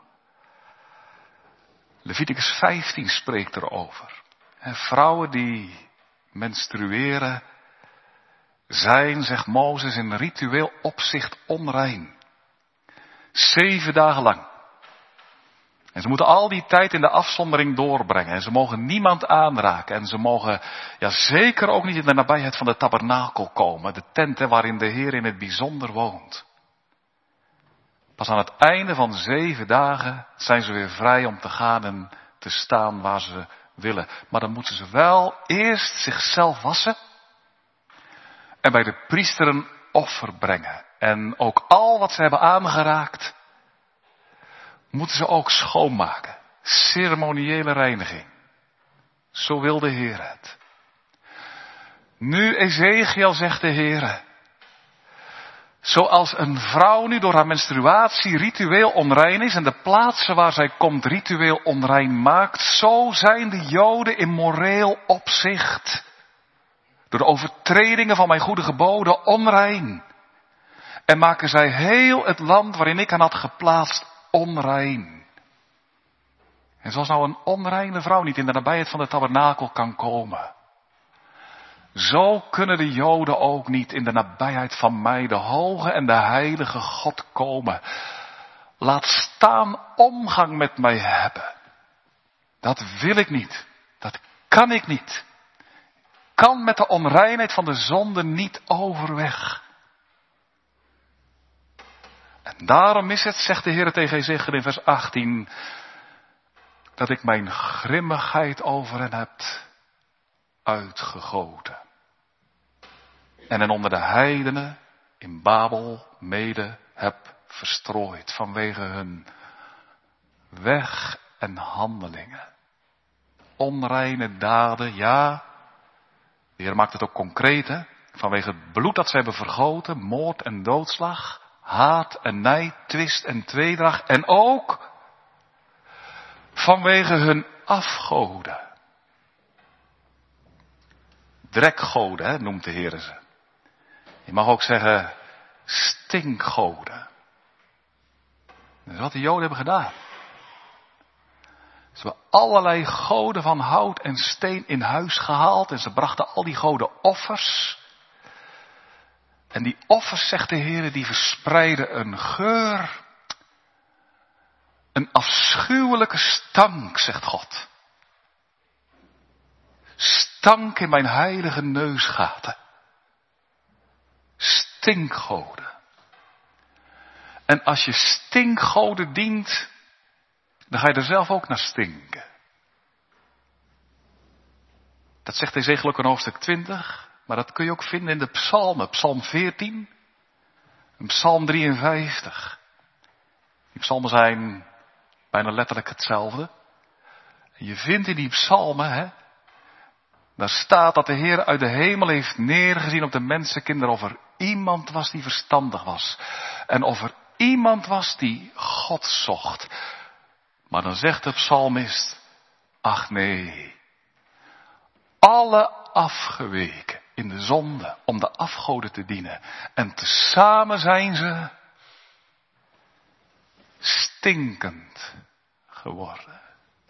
Leviticus vijftien spreekt erover. Hè, vrouwen die menstrueren zijn, zegt Mozes, in ritueel opzicht onrein. Zeven dagen lang. En ze moeten al die tijd in de afzondering doorbrengen. En ze mogen niemand aanraken. En ze mogen ja, zeker ook niet in de nabijheid van de tabernakel komen. De tent waarin de Heer in het bijzonder woont. Pas aan het einde van zeven dagen zijn ze weer vrij om te gaan en te staan waar ze willen. Maar dan moeten ze wel eerst zichzelf wassen. En bij de priester een offer brengen. En ook al wat ze hebben aangeraakt, moeten ze ook schoonmaken. Ceremoniële reiniging. Zo wil de Heer het. Nu Ezechiel, zegt de Heer, zoals een vrouw nu door haar menstruatie ritueel onrein is en de plaatsen waar zij komt ritueel onrein maakt, zo zijn de Joden in moreel opzicht door de overtredingen van mijn goede geboden onrein. En maken zij heel het land waarin ik hen had geplaatst onrein. En zoals nou een onreine vrouw niet in de nabijheid van de tabernakel kan komen, zo kunnen de Joden ook niet in de nabijheid van mij, de hoge en de heilige God, komen. Laat staan omgang met mij hebben. Dat wil ik niet. Dat kan ik niet. Kan met de onreinheid van de zonde niet overweg. En daarom is het, zegt de Heer tegen Ezechiel in vers achttien, dat ik mijn grimmigheid over hen heb uitgegoten. En hen onder de heidenen in Babel mede heb verstrooid vanwege hun weg en handelingen. Onreine daden, ja. De Heer maakt het ook concreet, hè? Vanwege het bloed dat ze hebben vergoten, moord en doodslag, haat en nijd, twist en tweedracht. En ook vanwege hun afgoden. Drekgoden, hè, noemt de Heer ze. Je mag ook zeggen stinkgoden. Dat is wat de Joden hebben gedaan. Ze hebben allerlei goden van hout en steen in huis gehaald. En ze brachten al die goden offers. En die offers, zegt de Heer, die verspreiden een geur. Een afschuwelijke stank, zegt God. Stank in mijn heilige neusgaten. Stinkgoden. En als je stinkgoden dient, dan ga je er zelf ook naar stinken. Dat zegt Ezechiel ook in hoofdstuk twintig, maar dat kun je ook vinden in de psalmen. Psalm veertien en psalm drieënvijftig. Die psalmen zijn bijna letterlijk hetzelfde. En je vindt in die psalmen, hè, daar staat dat de Heer uit de hemel heeft neergezien op de mensenkinderen of er iemand was die verstandig was. En of er iemand was die God zocht. Maar dan zegt de psalmist, ach nee, alle afgeweken in de zonde om de afgoden te dienen. En tezamen zijn ze stinkend geworden.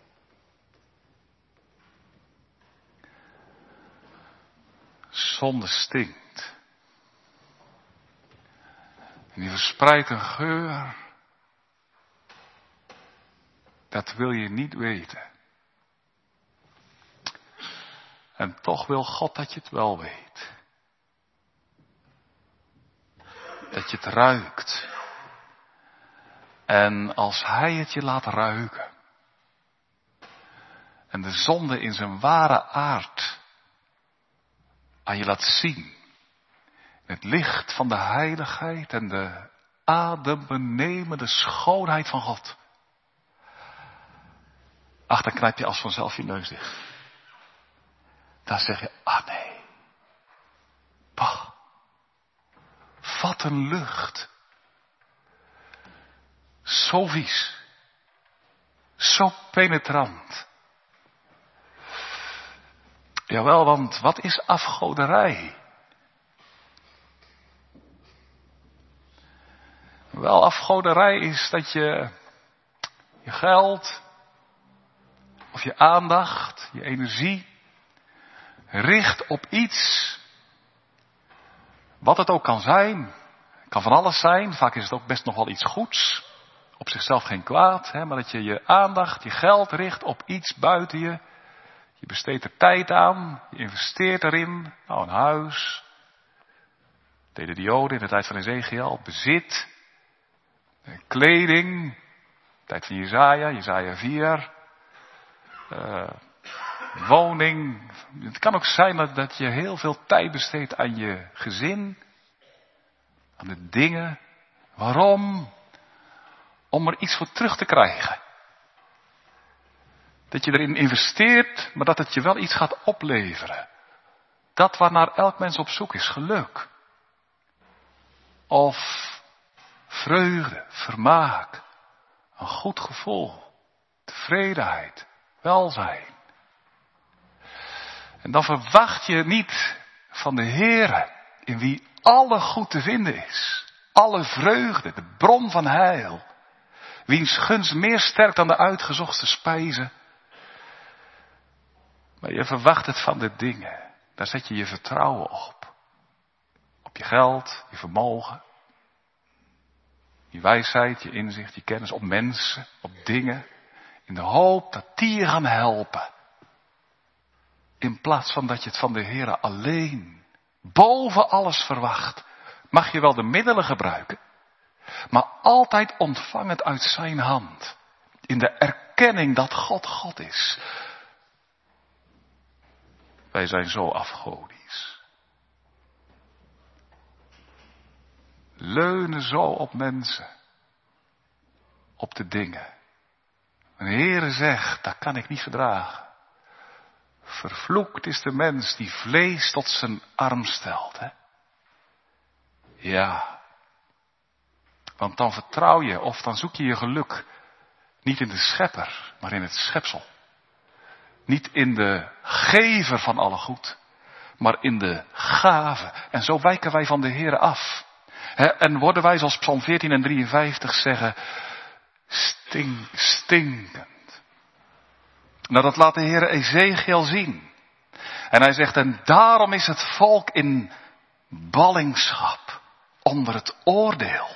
Zonde stinkt. En die verspreidt een geur. Dat wil je niet weten. En toch wil God dat je het wel weet. Dat je het ruikt. En als Hij het je laat ruiken. En de zonde in zijn ware aard aan je laat zien. Het licht van de heiligheid en de adembenemende schoonheid van God. Ach, dan knijp je als vanzelf je neus dicht. Dan zeg je, ah nee. Bah. Wat een lucht. Zo vies. Zo penetrant. Jawel, want wat is afgoderij? Wel, afgoderij is dat je je geld of je aandacht, je energie richt op iets, wat het ook kan zijn. Het kan van alles zijn, vaak is het ook best nog wel iets goeds. Op zichzelf geen kwaad, hè, maar dat je je aandacht, je geld richt op iets buiten je. Je besteedt er tijd aan, je investeert erin. Nou, een huis. Deden de Joden in de tijd van Ezekiel. Bezit. Kleding. De tijd van Jesaja, Jesaja vier. Uh, woning. Het kan ook zijn dat, dat je heel veel tijd besteedt aan je gezin. Aan de dingen. Waarom? Om er iets voor terug te krijgen. Dat je erin investeert, maar dat het je wel iets gaat opleveren. Dat waarnaar elk mens op zoek is, geluk. Of vreugde, vermaak, een goed gevoel, tevredenheid, welzijn. En dan verwacht je niet van de Heere, in wie alle goed te vinden is. Alle vreugde, de bron van heil. Wiens gunst meer sterkt dan de uitgezochte spijzen. Maar je verwacht het van de dingen. Daar zet je je vertrouwen op. Op je geld, je vermogen. Je wijsheid, je inzicht, je kennis. Op mensen, op dingen. In de hoop dat die je gaan helpen. In plaats van dat je het van de Heere alleen, boven alles verwacht. Mag je wel de middelen gebruiken. Maar altijd ontvangend uit zijn hand. In de erkenning dat God God is. Wij zijn zo afgodisch. Leunen zo op mensen. Op de dingen. Een Heere zegt, dat kan ik niet verdragen. Vervloekt is de mens die vlees tot zijn arm stelt. Hè? Ja. Want dan vertrouw je of dan zoek je je geluk. Niet in de schepper, maar in het schepsel. Niet in de gever van alle goed, maar in de gave. En zo wijken wij van de Heere af. He, en worden wij, zoals Psalm veertien en drieënvijftig zeggen, stink, stinkend. Nou, dat laat de Heere Ezekiel zien. En hij zegt, en daarom is het volk in ballingschap onder het oordeel.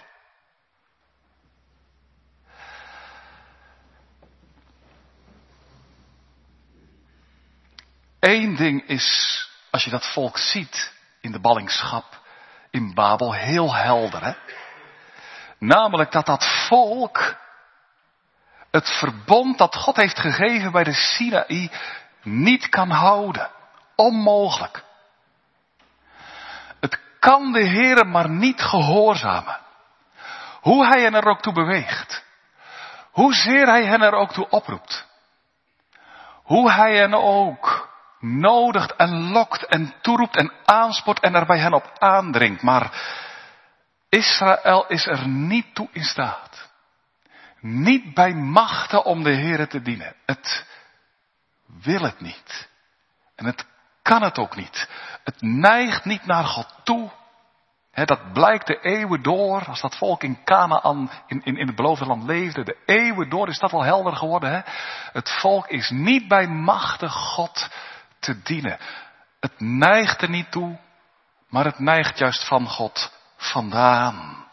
Eén ding is, als je dat volk ziet in de ballingschap in Babel, heel helder. Hè? Namelijk dat dat volk het verbond dat God heeft gegeven bij de Sinaï niet kan houden. Onmogelijk. Het kan de Heere maar niet gehoorzamen. Hoe hij hen er ook toe beweegt. Hoezeer hij hen er ook toe oproept. Hoe hij hen ook nodigt en lokt en toeroept en aanspoort en er bij hen op aandringt. Maar Israël is er niet toe in staat. Niet bij machten om de Heere te dienen. Het wil het niet. En het kan het ook niet. Het neigt niet naar God toe. He, dat blijkt de eeuwen door, als dat volk in Kanaan, in, in, in het beloofde land leefde, de eeuwen door is dat al helder geworden. He? Het volk is niet bij machte God te dienen. Het neigt er niet toe, maar het neigt juist van God vandaan.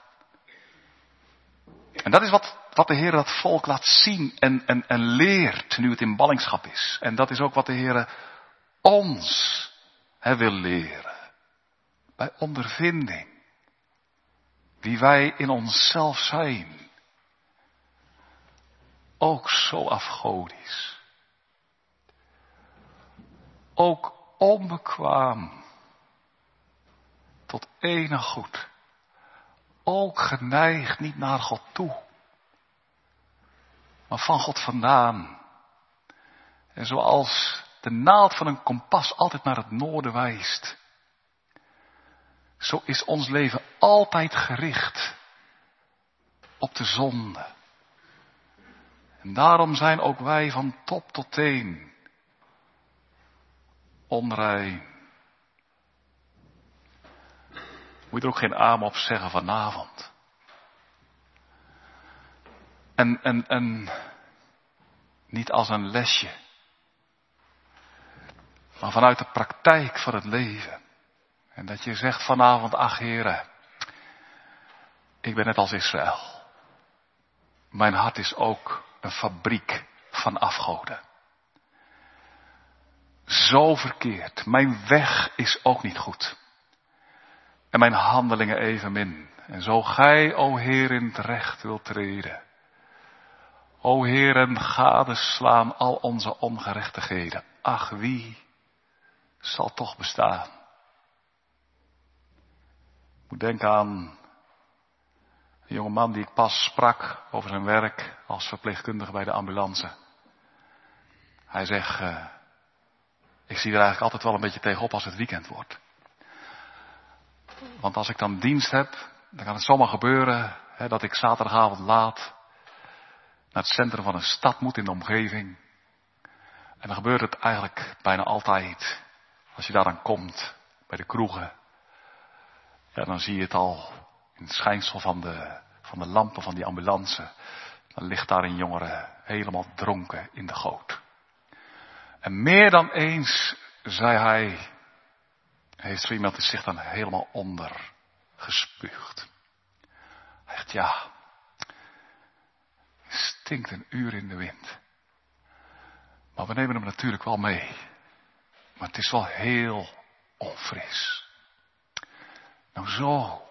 En dat is wat, wat de Heer dat volk laat zien en, en, en leert nu het in ballingschap is. En dat is ook wat de Heer ons he, wil leren. Bij ondervinding. Wie wij in onszelf zijn. Ook zo afgodisch. Ook onbekwaam. Tot enig goed. Ook geneigd niet naar God toe. Maar van God vandaan. En zoals de naald van een kompas altijd naar het noorden wijst. Zo is ons leven altijd gericht op de zonde. En daarom zijn ook wij van top tot teen onrein. Moet je er ook geen amen op zeggen vanavond. En, en, en niet als een lesje. Maar vanuit de praktijk van het leven. En dat je zegt vanavond, ach Heere, ik ben net als Israël. Mijn hart is ook een fabriek van afgoden. Zo verkeerd. Mijn weg is ook niet goed. En mijn handelingen evenmin. En zo gij, o Heer, in het recht wilt treden. O Heeren, gadeslaan al onze ongerechtigheden. Ach, wie zal toch bestaan? Ik moet denken aan een jonge man die ik pas sprak over zijn werk als verpleegkundige bij de ambulance. Hij zegt, uh, ik zie er eigenlijk altijd wel een beetje tegenop als het weekend wordt. Want als ik dan dienst heb, dan kan het zomaar gebeuren hè, dat ik zaterdagavond laat naar het centrum van een stad moet in de omgeving. En dan gebeurt het eigenlijk bijna altijd. Als je daar dan komt, bij de kroegen. Ja, dan zie je het al in het schijnsel van de, van de lampen van die ambulance. Dan ligt daar een jongere helemaal dronken in de goot. En meer dan eens, zei hij, heeft zo iemand zich dan helemaal onder gespuugd. Hij zegt, ja, stinkt een uur in de wind. Maar we nemen hem natuurlijk wel mee. Maar het is wel heel onfris. Nou zo.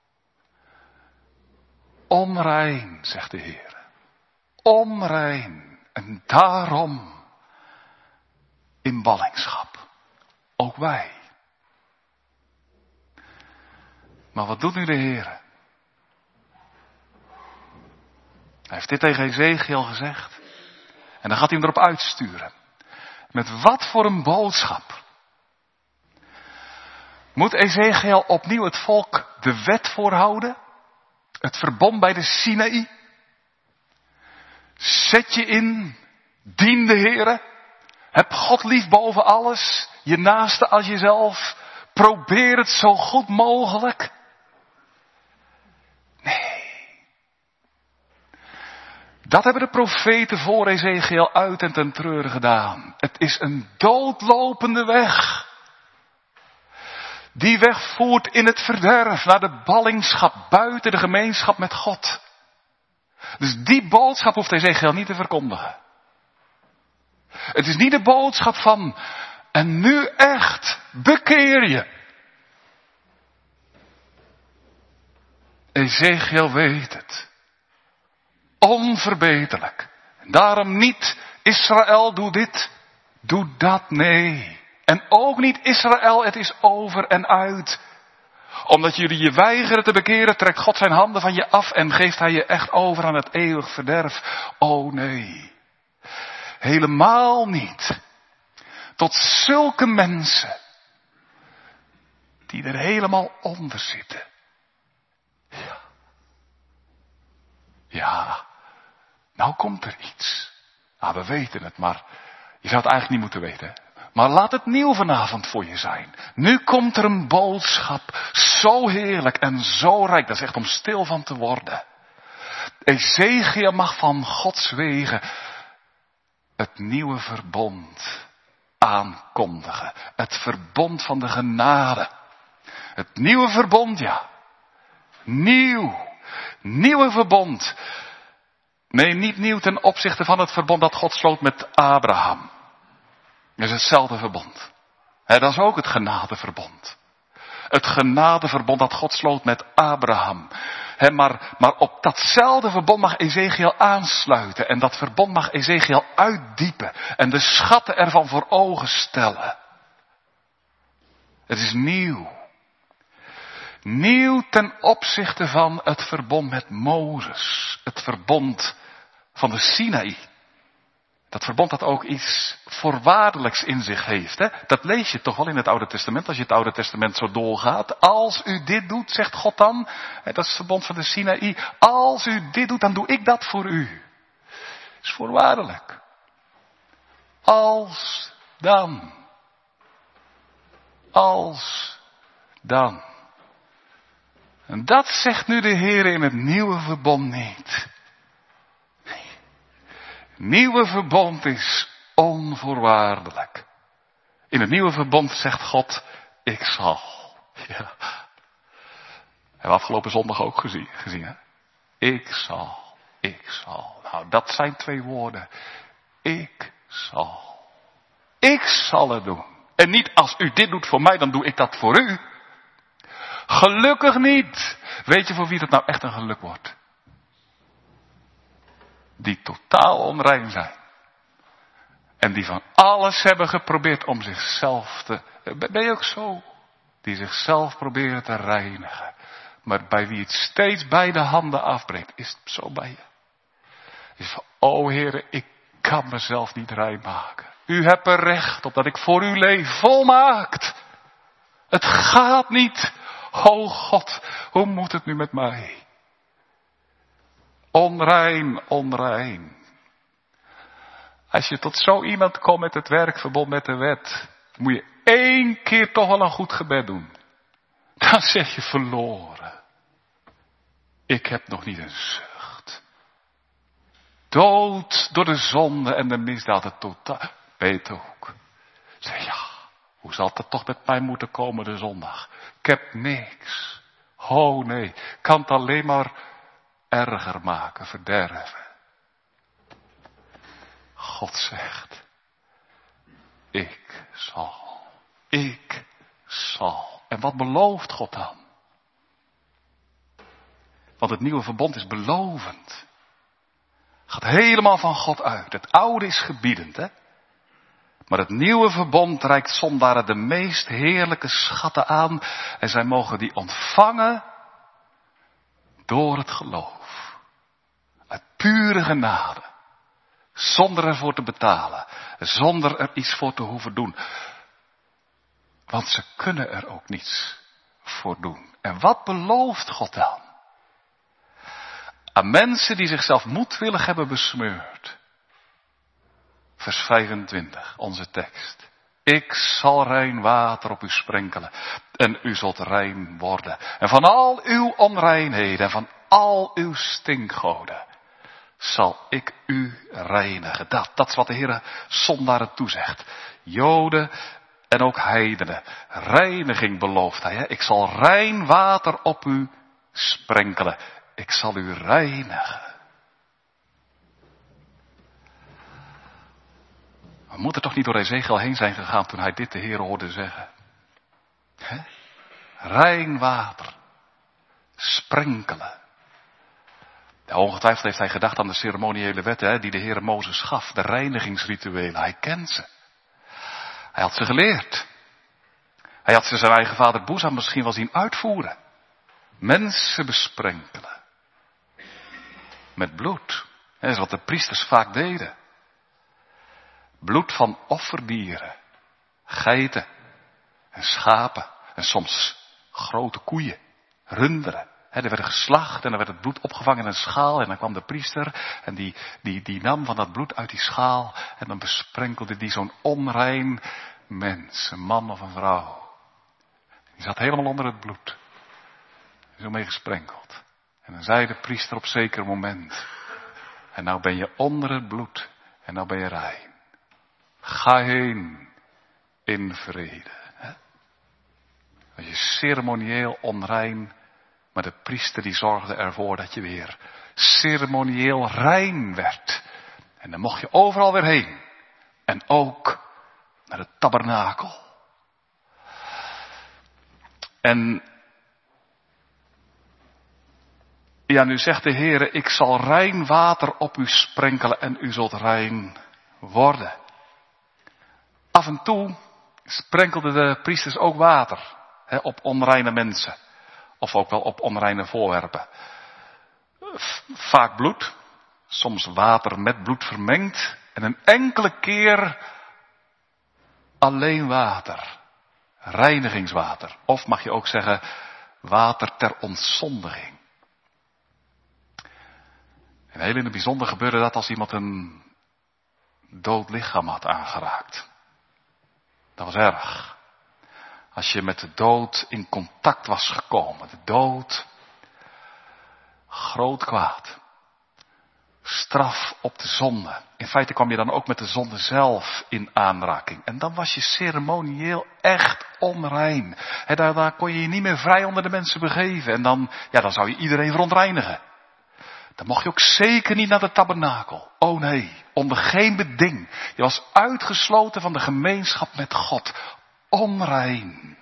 Onrein, zegt de Heer. Onrein. En daarom in ballingschap. Ook wij. Maar wat doet nu de Heer? Hij heeft dit tegen Ezechiel gezegd. En dan gaat hij hem erop uitsturen. Met wat voor een boodschap. Moet Ezechiel opnieuw het volk de wet voorhouden? Het verbond bij de Sinaï? Zet je in, dien de Heere. Heb God lief boven alles. Je naaste als jezelf. Probeer het zo goed mogelijk. Nee. Dat hebben de profeten voor Ezechiel uit en ten treure gedaan. Het is een doodlopende weg. Die weg voert in het verderf naar de ballingschap buiten de gemeenschap met God. Dus die boodschap hoeft Ezechiel niet te verkondigen. Het is niet de boodschap van, en nu echt, bekeer je. Ezechiel weet het. Onverbeterlijk. En daarom niet, Israël doe dit, doe dat, nee. En ook niet Israël, het is over en uit. Omdat jullie je weigeren te bekeren, trekt God zijn handen van je af en geeft hij je echt over aan het eeuwig verderf. Oh nee. Helemaal niet. Tot zulke mensen. Die er helemaal onder zitten. Ja. Ja. Nou komt er iets. Nou, we weten het, maar je zou het eigenlijk niet moeten weten. Maar laat het nieuw vanavond voor je zijn. Nu komt er een boodschap, zo heerlijk en zo rijk. Dat is echt om stil van te worden. Ezechiel mag van Gods wegen het nieuwe verbond aankondigen. Het verbond van de genade. Het nieuwe verbond, ja. Nieuw. Nieuwe verbond. Nee, niet nieuw ten opzichte van het verbond dat God sloot met Abraham. Dat is hetzelfde verbond. He, dat is ook het genadeverbond. Het genadeverbond dat God sloot met Abraham. He, maar, maar op datzelfde verbond mag Ezechiel aansluiten. En dat verbond mag Ezechiel uitdiepen. En de schatten ervan voor ogen stellen. Het is nieuw. Nieuw ten opzichte van het verbond met Mozes. Het verbond van de Sinaï. Dat verbond dat ook iets voorwaardelijks in zich heeft. Hè? Dat lees je toch wel in het Oude Testament, als je het Oude Testament zo doorgaat. Als u dit doet, zegt God dan, hè, dat is het verbond van de Sinaï. Als u dit doet, dan doe ik dat voor u. Dat is voorwaardelijk. Als dan. Als dan. En dat zegt nu de Heer in het nieuwe verbond niet. Nieuwe verbond is onvoorwaardelijk. In het nieuwe verbond zegt God, ik zal. Ja. Hebben we afgelopen zondag ook gezien, gezien hè? Ik zal, ik zal. Nou, dat zijn twee woorden. Ik zal. Ik zal het doen. En niet als u dit doet voor mij, dan doe ik dat voor u. Gelukkig niet. Weet je voor wie dat nou echt een geluk wordt? Die totaal onrein zijn. En die van alles hebben geprobeerd om zichzelf te... Ben je ook zo? Die zichzelf proberen te reinigen. Maar bij wie het steeds beide handen afbreekt. Is het zo bij je? Is van, o Heere, ik kan mezelf niet rein maken. U hebt er recht op dat ik voor u leef. Volmaakt. Het gaat niet. O God, hoe moet het nu met mij? Onrein, onrein. Als je tot zo iemand komt met het werkverbond met de wet, moet je één keer toch wel een goed gebed doen. Dan zeg je verloren. Ik heb nog niet een zucht. Dood door de zonde en de misdaad, het totaal. Weet ook. Zeg ja, hoe zal het toch met mij moeten komen de zondag? Ik heb niks. Oh nee, kan het alleen maar erger maken, verderven. God zegt, ik zal, ik zal. En wat belooft God dan? Want het nieuwe verbond is belovend. Gaat helemaal van God uit. Het oude is gebiedend, hè? Maar het nieuwe verbond reikt zondaren de meest heerlijke schatten aan. En zij mogen die ontvangen door het geloof. Uit pure genade. Zonder ervoor te betalen. Zonder er iets voor te hoeven doen. Want ze kunnen er ook niets voor doen. En wat belooft God dan? Aan mensen die zichzelf moedwillig hebben besmeurd. Vers vijfentwintig, onze tekst. Ik zal rein water op u sprenkelen. En u zult rein worden. En van al uw onreinheden en van al uw stinkgoden zal ik u reinigen. Dat, dat is wat de Heer zondaren toezegt. Joden en ook heidenen. Reiniging belooft hij. Hè? Ik zal rein water op u sprenkelen. Ik zal u reinigen. We moeten toch niet door Ezechiel heen zijn gegaan toen hij dit de Heer hoorde zeggen. He? Rein water. Sprenkelen. Ja, ongetwijfeld heeft hij gedacht aan de ceremoniële wetten hè, die de Heer Mozes gaf. De reinigingsrituelen. Hij kent ze. Hij had ze geleerd. Hij had ze zijn eigen vader Boeza misschien wel zien uitvoeren. Mensen besprenkelen. Met bloed. Dat is wat de priesters vaak deden. Bloed van offerdieren. Geiten. En schapen. En soms grote koeien. Runderen. He, er werden geslacht en dan werd het bloed opgevangen in een schaal. En dan kwam de priester en die, die, die nam van dat bloed uit die schaal. En dan besprenkelde die zo'n onrein mens, een man of een vrouw. Die zat helemaal onder het bloed. Zo mee gesprenkeld. En dan zei de priester op zeker moment. En nou ben je onder het bloed. En nou ben je rein. Ga heen in vrede. Was je ceremonieel onrein. Maar de priester die zorgde ervoor dat je weer ceremonieel rein werd. En dan mocht je overal weer heen. En ook naar het tabernakel. En ja, nu zegt de Heere, ik zal rein water op u sprenkelen en u zult rein worden. Af en toe sprenkelden de priesters ook water hè, op onreine mensen. Of ook wel op onreine voorwerpen. Vaak bloed, soms water met bloed vermengd. En een enkele keer alleen water. Reinigingswater. Of mag je ook zeggen, water ter ontzondiging. En heel in het bijzonder gebeurde dat als iemand een dood lichaam had aangeraakt. Dat was erg. Als je met de dood in contact was gekomen. De dood. Groot kwaad. Straf op de zonde. In feite kwam je dan ook met de zonde zelf in aanraking. En dan was je ceremonieel echt onrein. He, daar, daar kon je je niet meer vrij onder de mensen begeven. En dan, ja, dan zou je iedereen verontreinigen. Dan mocht je ook zeker niet naar de tabernakel. Oh nee, onder geen beding. Je was uitgesloten van de gemeenschap met God. Onrein.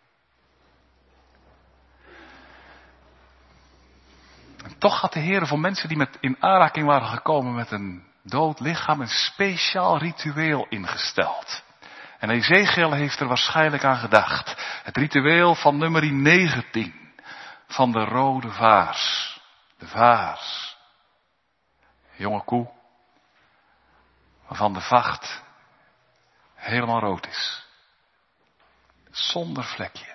En toch had de Heer voor mensen die met in aanraking waren gekomen met een dood lichaam een speciaal ritueel ingesteld. En Ezekiel heeft er waarschijnlijk aan gedacht. Het ritueel van nummer negentien. Van de rode vaars. De vaars. Jonge koe. Waarvan de vacht helemaal rood is. Zonder vlekje.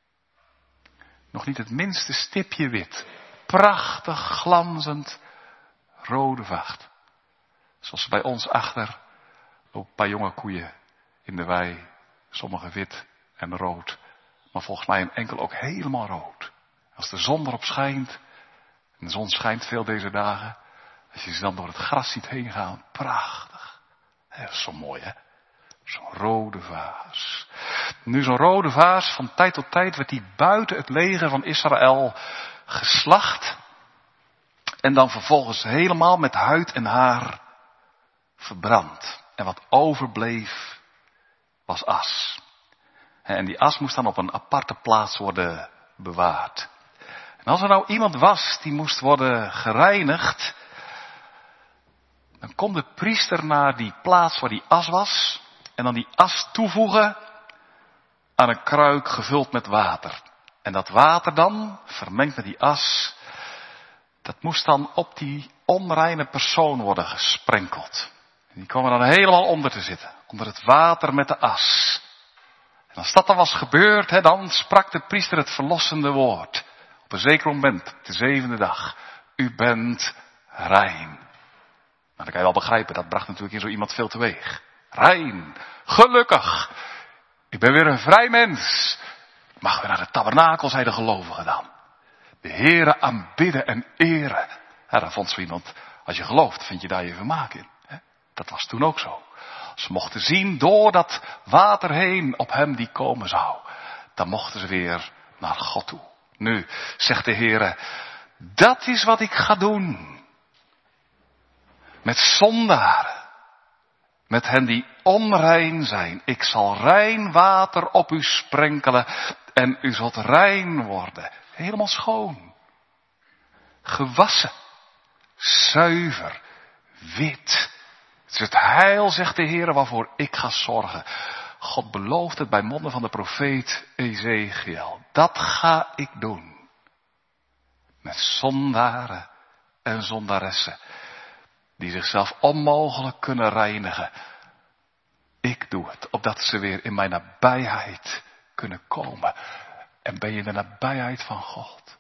Nog niet het minste stipje wit. Prachtig, glanzend, rode vacht. Zoals bij ons achter ook een paar jonge koeien in de wei. Sommige wit en rood. Maar volgens mij een enkel ook helemaal rood. Als de zon erop schijnt. En de zon schijnt veel deze dagen. Als je ze dan door het gras ziet heen gaan. Prachtig. Dat is zo mooi hè. Zo'n rode vaas. Nu zo'n rode vaas, van tijd tot tijd werd die buiten het leger van Israël geslacht. En dan vervolgens helemaal met huid en haar verbrand. En wat overbleef was as. En die as moest dan op een aparte plaats worden bewaard. En als er nou iemand was die moest worden gereinigd. Dan kon de priester naar die plaats waar die as was. En dan die as toevoegen aan een kruik gevuld met water. En dat water dan, vermengd met die as, dat moest dan op die onreine persoon worden gesprenkeld. En die kwam er dan helemaal onder te zitten. Onder het water met de as. En als dat dan was gebeurd, hè, dan sprak de priester het verlossende woord. Op een zeker moment, de zevende dag. U bent rein. Nou, dat kan je wel begrijpen, dat bracht natuurlijk in zo iemand veel teweeg. Rein, gelukkig. Ik ben weer een vrij mens. Ik mag weer naar de tabernakel, zei de gelovigen dan. De Heere aanbidden en eren. Ja, dan vond zo iemand, als je gelooft, vind je daar je vermaak in. Dat was toen ook zo. Ze mochten zien door dat water heen op hem die komen zou. Dan mochten ze weer naar God toe. Nu, zegt de Heere, dat is wat ik ga doen. Met zondaren. Met hen die onrein zijn. Ik zal rein water op u sprenkelen. En u zult rein worden. Helemaal schoon. Gewassen. Zuiver. Wit. Het is het heil, zegt de Heer, waarvoor ik ga zorgen. God belooft het bij monden van de profeet Ezekiel. Dat ga ik doen. Met zondaren en zondaressen. Die zichzelf onmogelijk kunnen reinigen. Ik doe het, opdat ze weer in mijn nabijheid kunnen komen. En ben je in de nabijheid van God.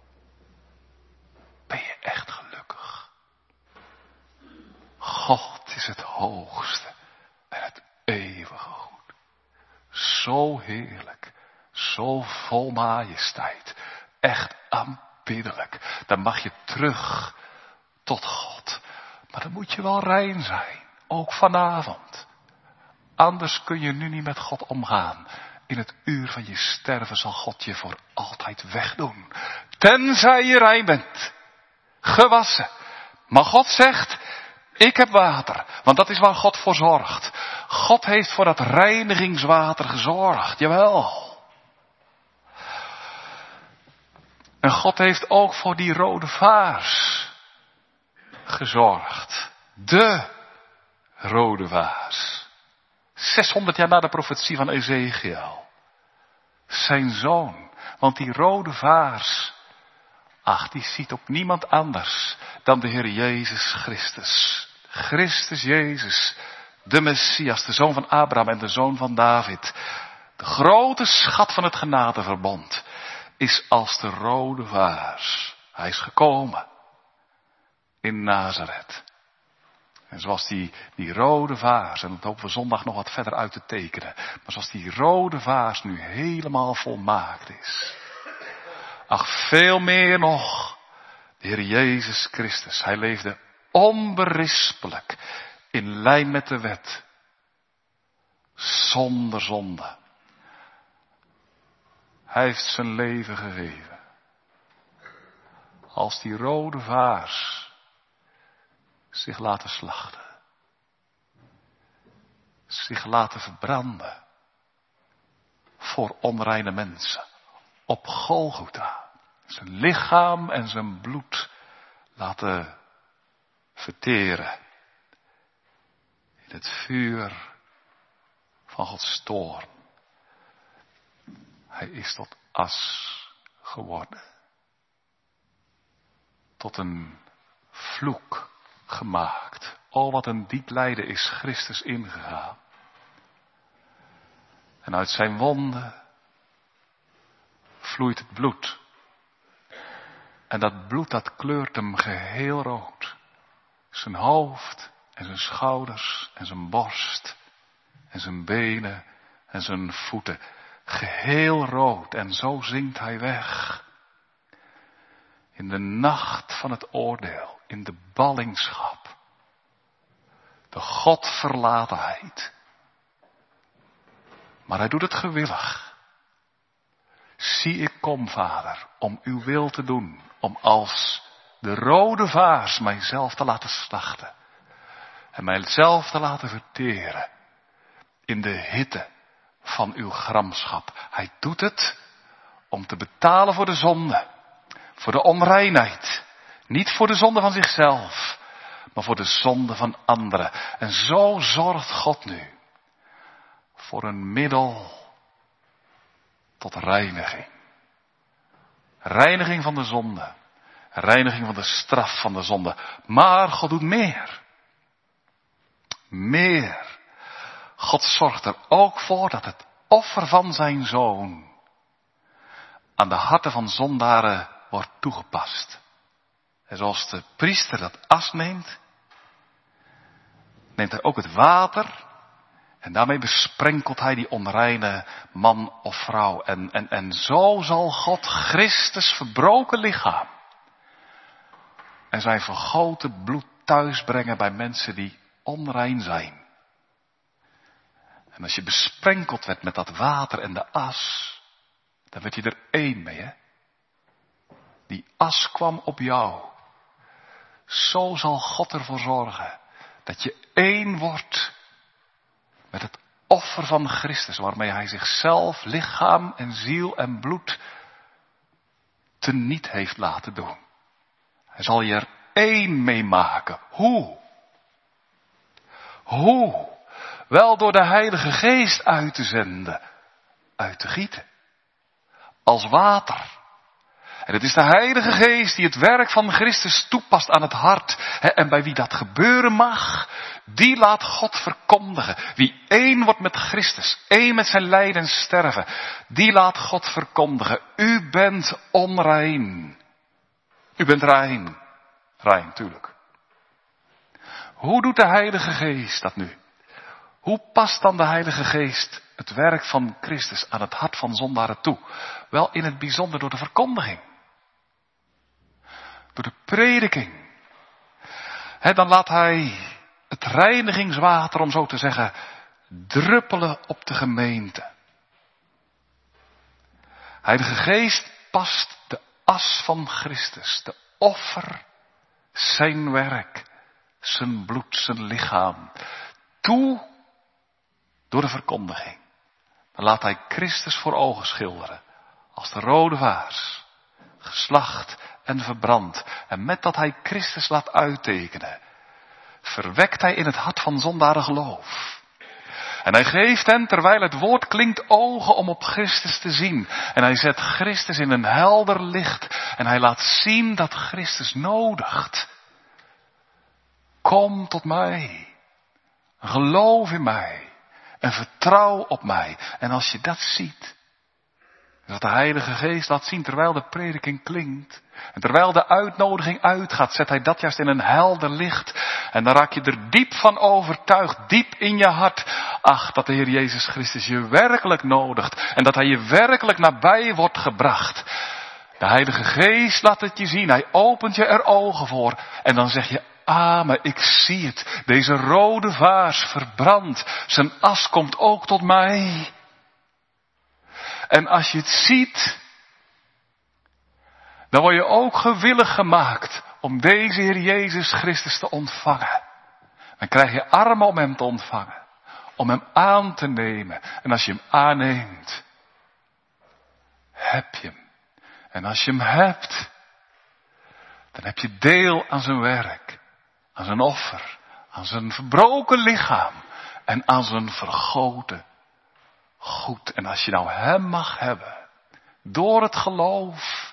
Ben je echt gelukkig. God hoogste en het eeuwige goed. Zo heerlijk, zo vol majesteit, echt aanbiddelijk. Dan mag je terug tot God. Maar dan moet je wel rein zijn, ook vanavond. Anders kun je nu niet met God omgaan. In het uur van je sterven zal God je voor altijd wegdoen. Tenzij je rein bent, gewassen. Maar God zegt, ik heb water, want dat is waar God voor zorgt. God heeft voor dat reinigingswater gezorgd, jawel. En God heeft ook voor die rode vaars gezorgd. De rode vaars. zeshonderd jaar na de profetie van Ezekiel. Zijn zoon. Want die rode vaars, ach, die ziet op niemand anders dan de Heer Jezus Christus. Christus Jezus, de Messias, de zoon van Abraham en de zoon van David. De grote schat van het genadeverbond is als de rode vaars. Hij is gekomen in Nazareth. En zoals die, die rode vaars, en dat hopen we zondag nog wat verder uit te tekenen. Maar zoals die rode vaars nu helemaal volmaakt is. Ach, veel meer nog. De Heer Jezus Christus. Hij leefde onberispelijk. In lijn met de wet. Zonder zonde. Hij heeft zijn leven gegeven. Als die rode vaars zich laten slachten. Zich laten verbranden. Voor onreine mensen. Op Golgotha. Zijn lichaam en zijn bloed laten verteren. In het vuur van Gods toorn. Hij is tot as geworden. Tot een vloek gemaakt. O, wat een diep lijden is Christus ingegaan. En uit zijn wonden vloeit het bloed. En dat bloed dat kleurt hem geheel rood. Zijn hoofd en zijn schouders en zijn borst en zijn benen en zijn voeten. Geheel rood en zo zinkt hij weg. In de nacht van het oordeel, in de ballingschap. De Godverlatenheid. Maar hij doet het gewillig. Zie, ik kom, Vader, om uw wil te doen. Om als de rode vaars mijzelf te laten slachten. En mijzelf te laten verteren. In de hitte van uw gramschap. Hij doet het om te betalen voor de zonde. Voor de onreinheid. Niet voor de zonde van zichzelf. Maar voor de zonde van anderen. En zo zorgt God nu. Voor een middel tot reiniging. Reiniging van de zonde. Reiniging van de straf van de zonde. Maar God doet meer. Meer. God zorgt er ook voor dat het offer van zijn zoon aan de harten van zondaren wordt toegepast. En zoals de priester dat as neemt, neemt hij ook het water en daarmee besprenkelt hij die onreine man of vrouw. En, en, en zo zal God Christus verbroken lichaam en zijn vergoten bloed thuisbrengen bij mensen die onrein zijn. En als je besprenkeld werd met dat water en de as, dan werd je er één mee, hè? Die as kwam op jou. Zo zal God ervoor zorgen dat je één wordt met het offer van Christus, waarmee hij zichzelf, lichaam en ziel en bloed teniet heeft laten doen. Hij zal je er één mee maken. Hoe? Hoe? Wel door de Heilige Geest uit te zenden, uit te gieten. Als water. En het is de Heilige Geest die het werk van Christus toepast aan het hart. En bij wie dat gebeuren mag, die laat God verkondigen. Wie één wordt met Christus, één met zijn lijden en sterven, die laat God verkondigen. U bent onrein. U bent rein. Rein, tuurlijk. Hoe doet de Heilige Geest dat nu? Hoe past dan de Heilige Geest het werk van Christus aan het hart van zondaren toe? Wel in het bijzonder door de verkondiging. Door de prediking. He, dan laat hij het reinigingswater, om zo te zeggen, druppelen op de gemeente. Heilige Geest past de as van Christus, de offer, zijn werk, zijn bloed, zijn lichaam, toe door de verkondiging. Dan laat hij Christus voor ogen schilderen, als de rode vaars, geslacht en verbrand. En met dat hij Christus laat uittekenen, verwekt hij in het hart van zondaren geloof. En hij geeft hen, terwijl het woord klinkt, ogen om op Christus te zien. En hij zet Christus in een helder licht. En hij laat zien dat Christus nodigt. Kom tot mij. Geloof in mij. En vertrouw op mij. En als je dat ziet, dat de Heilige Geest laat zien terwijl de prediking klinkt. En terwijl de uitnodiging uitgaat, zet hij dat juist in een helder licht. En dan raak je er diep van overtuigd, diep in je hart. Ach, dat de Heer Jezus Christus je werkelijk nodigt. En dat hij je werkelijk nabij wordt gebracht. De Heilige Geest laat het je zien. Hij opent je er ogen voor. En dan zeg je, ah, maar ik zie het. Deze rode vaars verbrandt. Zijn as komt ook tot mij. En als je het ziet, dan word je ook gewillig gemaakt om deze Heer Jezus Christus te ontvangen. Dan krijg je armen om hem te ontvangen, om hem aan te nemen. En als je hem aanneemt, heb je hem. En als je hem hebt, dan heb je deel aan zijn werk, aan zijn offer, aan zijn verbroken lichaam en aan zijn vergoten goed. En als je nou hem mag hebben, door het geloof,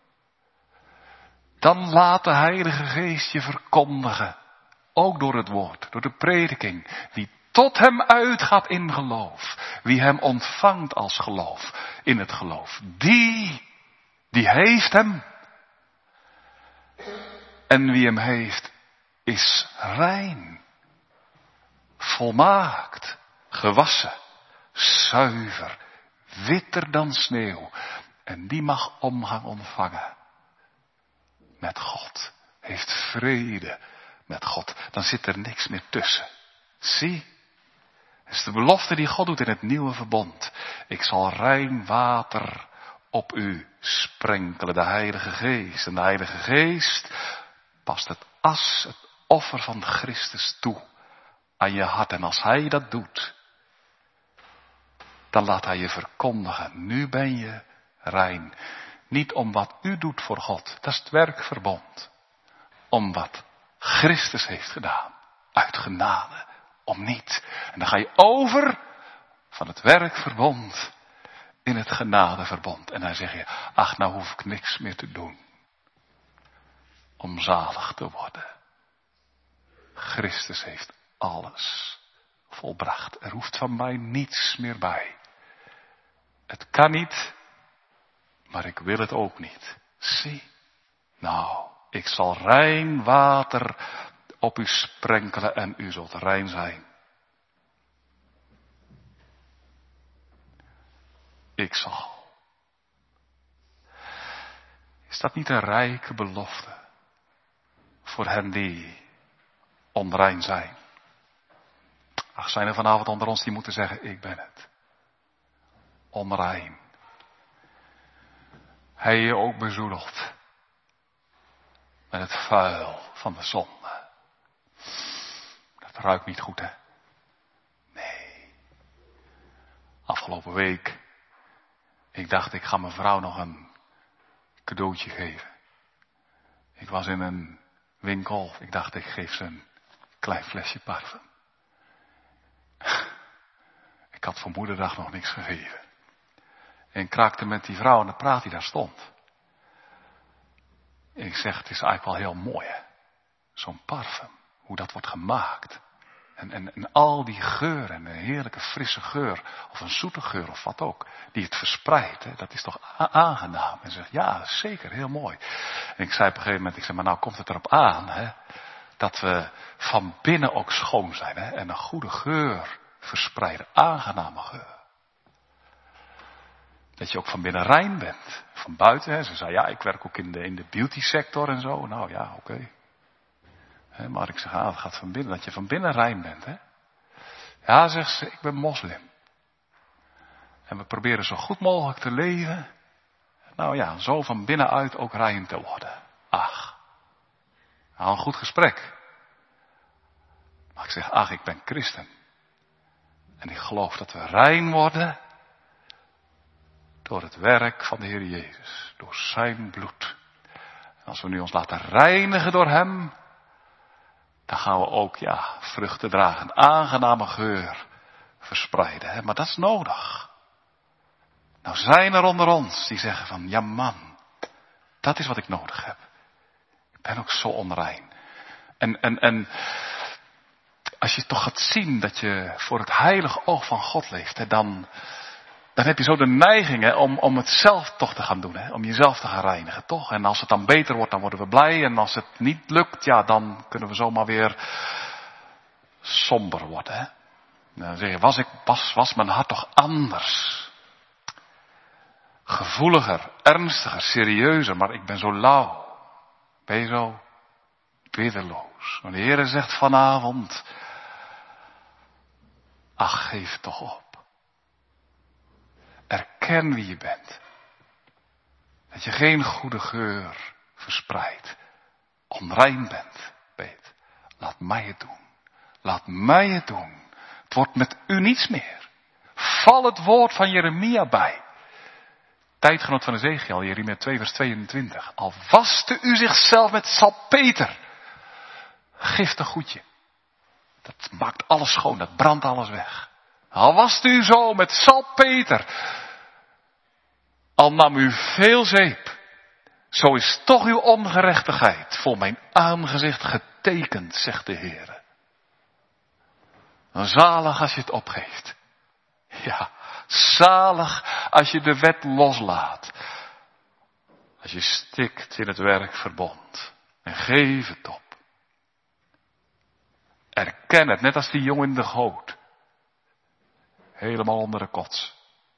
dan laat de Heilige Geest je verkondigen. Ook door het woord, door de prediking. Wie tot hem uitgaat in geloof. Wie hem ontvangt als geloof, in het geloof. Die, die heeft hem. En wie hem heeft, is rein. Volmaakt. Gewassen. Zuiver. Witter dan sneeuw. En die mag omgang ontvangen met God. Heeft vrede met God. Dan zit er niks meer tussen. Zie. Dat is de belofte die God doet in het nieuwe verbond. Ik zal rein water op u sprenkelen. De Heilige Geest. En de Heilige Geest past het as, het offer van Christus toe aan je hart. En als hij dat doet, dan laat hij je verkondigen. Nu ben je rein. Niet om wat u doet voor God. Dat is het werkverbond. Om wat Christus heeft gedaan. Uit genade. Om niet. En dan ga je over van het werkverbond in het genadeverbond. En dan zeg je, ach, nou hoef ik niks meer te doen om zalig te worden. Christus heeft alles volbracht. Er hoeft van mij niets meer bij. Het kan niet, maar ik wil het ook niet. Zie, nou, ik zal rein water op u sprenkelen en u zult rein zijn. Ik zal. Is dat niet een rijke belofte voor hen die onrein zijn? Ach, zijn er vanavond onder ons die moeten zeggen, ik ben het. Onrein. Hij je ook bezoedeld met het vuil van de zonde. Dat ruikt niet goed, hè? Nee. Afgelopen week, ik dacht ik ga mijn vrouw nog een cadeautje geven. Ik was in een winkel, ik dacht ik geef ze een klein flesje parfum. Ik had voor moederdag nog niks gegeven. En kraakte met die vrouw aan de praat die daar stond. En ik zeg, het is eigenlijk wel heel mooi, hè? Zo'n parfum. Hoe dat wordt gemaakt. En, en, en al die geur en een heerlijke frisse geur. Of een zoete geur of wat ook. Die het verspreidt. Hè? Dat is toch aangenaam. En ze zegt, ja zeker, heel mooi. En ik zei op een gegeven moment, ik zei, maar nou komt het erop aan. Hè? dat we van binnen ook schoon zijn, hè? En een goede geur verspreiden, aangename geur. Dat je ook van binnen rein bent, van buiten. Hè? Ze zei, ja, ik werk ook in de, in de beauty sector en zo. Nou ja, oké. Okay. Maar ik zeg, ah, het gaat van binnen, dat je van binnen rein bent. Hè? Ja, zegt ze, ik ben moslim. En we proberen zo goed mogelijk te leven. Nou ja, zo van binnenuit ook rein te worden. Ach, nou een goed gesprek. Maar ik zeg, ach, ik ben christen. En ik geloof dat we rein worden door het werk van de Heer Jezus. Door zijn bloed. En als we nu ons laten reinigen door hem, dan gaan we ook, ja, vruchten dragen. Een aangename geur verspreiden. Hè? Maar dat is nodig. Nou zijn er onder ons die zeggen van, ja man, dat is wat ik nodig heb. Ik ben ook zo onrein. En, en, en als je toch gaat zien dat je voor het heilige oog van God leeft, hè, dan, dan heb je zo de neiging hè, om, om het zelf toch te gaan doen. Hè, om jezelf te gaan reinigen, toch? En als het dan beter wordt, dan worden we blij. En als het niet lukt, ja, dan kunnen we zomaar weer somber worden. Hè. Dan zeg je, was, ik, was, was mijn hart toch anders? Gevoeliger, ernstiger, serieuzer, maar ik ben zo lauw. Ben je zo weerloos? Maar de Heer zegt vanavond, ach, geef toch op. Erken wie je bent. Dat je geen goede geur verspreidt. Onrein bent, weet. Laat mij het doen. Laat mij het doen. Het wordt met u niets meer. Val het woord van Jeremia bij. Tijdgenoot van Ezekiel, Jeremia twee vers tweeëntwintig. Al waste u zichzelf met salpeter. Giftig goedje. Dat maakt alles schoon, dat brandt alles weg. Al waste u zo met salpeter. Al nam u veel zeep. Zo is toch uw ongerechtigheid voor mijn aangezicht getekend, zegt de Heer. Zalig als je het opgeeft. Ja, zalig als je de wet loslaat. Als je stikt in het werkverbond. En geef het op. Erken het, net als die jongen in de goot. Helemaal onder de kots.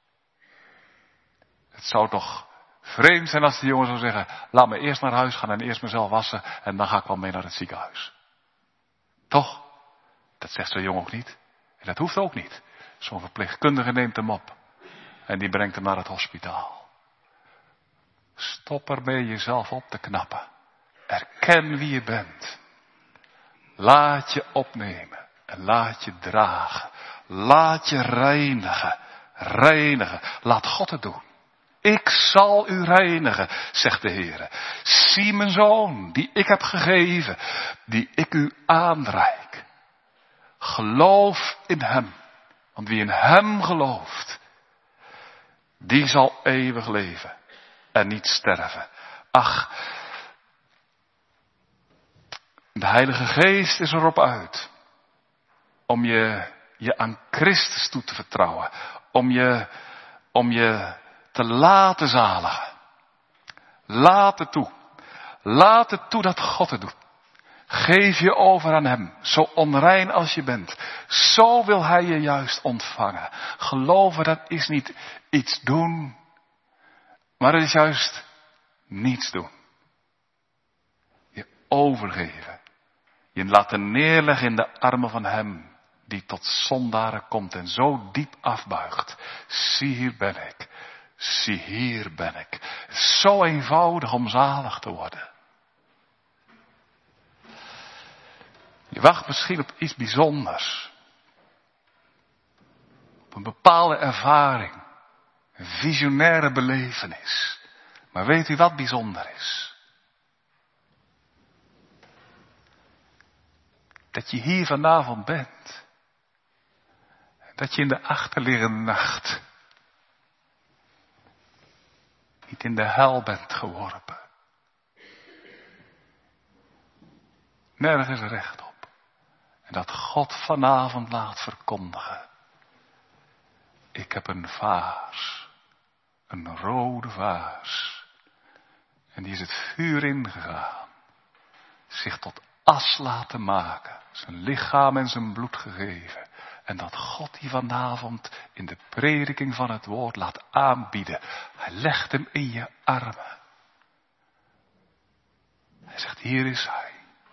Het zou toch vreemd zijn als die jongen zou zeggen, laat me eerst naar huis gaan en eerst mezelf wassen en dan ga ik wel mee naar het ziekenhuis. Toch? Dat zegt zo'n jongen ook niet. En dat hoeft ook niet. Zo'n verpleegkundige neemt hem op. En die brengt hem naar het hospitaal. Stop ermee jezelf op te knappen. Erken wie je bent. Laat je opnemen. En laat je dragen. Laat je reinigen. Reinigen. Laat God het doen. Ik zal u reinigen, zegt de Heer. Zie mijn zoon, die ik heb gegeven. Die ik u aanreik. Geloof in hem. Want wie in hem gelooft, die zal eeuwig leven en niet sterven. Ach, de Heilige Geest is erop uit om je, je aan Christus toe te vertrouwen. Om je, om je te laten zaligen. Laat het toe. Laat het toe dat God het doet. Geef je over aan hem, zo onrein als je bent. Zo wil hij je juist ontvangen. Geloven, dat is niet iets doen, maar het is juist niets doen. Je overgeven. Je laten neerleggen in de armen van hem, die tot zondaren komt en zo diep afbuigt. Zie, hier ben ik. Zie, hier ben ik. Zo eenvoudig om zalig te worden. Je wacht misschien op iets bijzonders. Op een bepaalde ervaring. Een visionaire belevenis. Maar weet u wat bijzonder is? Dat je hier vanavond bent. Dat je in de achterliggende nacht niet in de hel bent geworpen. Nergens recht op. En dat God vanavond laat verkondigen. Ik heb een vaars. Een rode vaars. En die is het vuur ingegaan. Zich tot as laten maken. Zijn lichaam en zijn bloed gegeven. En dat God die vanavond in de prediking van het woord laat aanbieden. Hij legt hem in je armen. Hij zegt, hier is hij.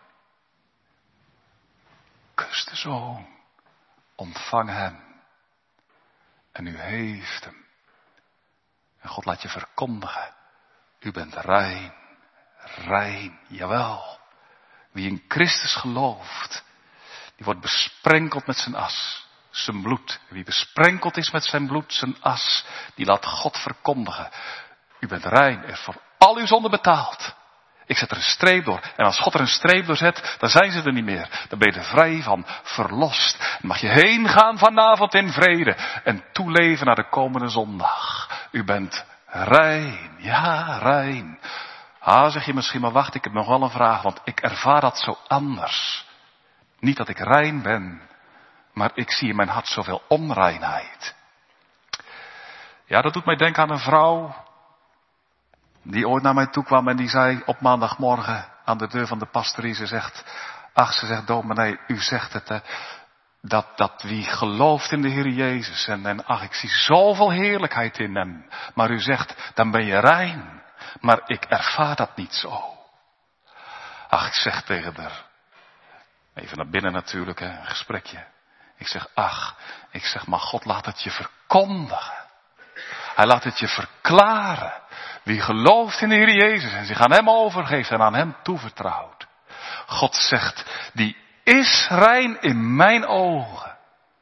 Kus de Zoon. Ontvang hem. En u heeft hem. En God laat je verkondigen. U bent rein. Rein. Jawel. Wie in Christus gelooft. Die wordt besprenkeld met zijn as. Zijn bloed. Wie besprenkeld is met zijn bloed. Zijn as. Die laat God verkondigen. U bent rein. Er is voor al uw zonden betaald. Ik zet er een streep door. En als God er een streep door zet, dan zijn ze er niet meer. Dan ben je er vrij van, verlost. Dan mag je heen gaan vanavond in vrede. En toeleven naar de komende zondag. U bent rein. Ja, rein. Ah, zeg je misschien, maar wacht, ik heb nog wel een vraag. Want ik ervaar dat zo anders. Niet dat ik rein ben. Maar ik zie in mijn hart zoveel onreinheid. Ja, dat doet mij denken aan een vrouw. Die ooit naar mij toe kwam en die zei op maandagmorgen aan de deur van de pastorie. Ze zegt, ach, ze zegt, dominee, u zegt het, hè, dat, dat wie gelooft in de Heer Jezus. En, en ach, ik zie zoveel heerlijkheid in hem. Maar u zegt, dan ben je rein. Maar ik ervaar dat niet zo. Ach, ik zeg tegen haar, even naar binnen natuurlijk, hè, een gesprekje. Ik zeg, ach, ik zeg, maar God laat het je verkondigen. Hij laat het je verklaren. Wie gelooft in de Heer Jezus en zich aan hem overgeeft en aan hem toevertrouwt. God zegt, die is rein in mijn ogen.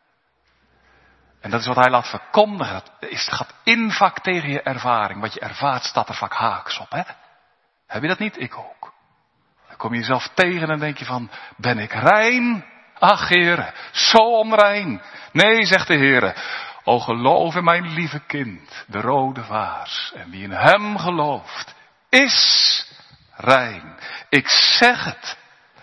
En dat is wat hij laat verkondigen. Dat is, gaat in vaak tegen je ervaring. Wat je ervaart staat er vaak haaks op. Hè? Heb je dat niet? Ik ook. Dan kom je jezelf tegen en denk je van, ben ik rein? Ach, Heere, zo onrein. Nee, zegt de Heere. O, geloof in mijn lieve kind, de rode vaars. En wie in hem gelooft, is rein. Ik zeg het.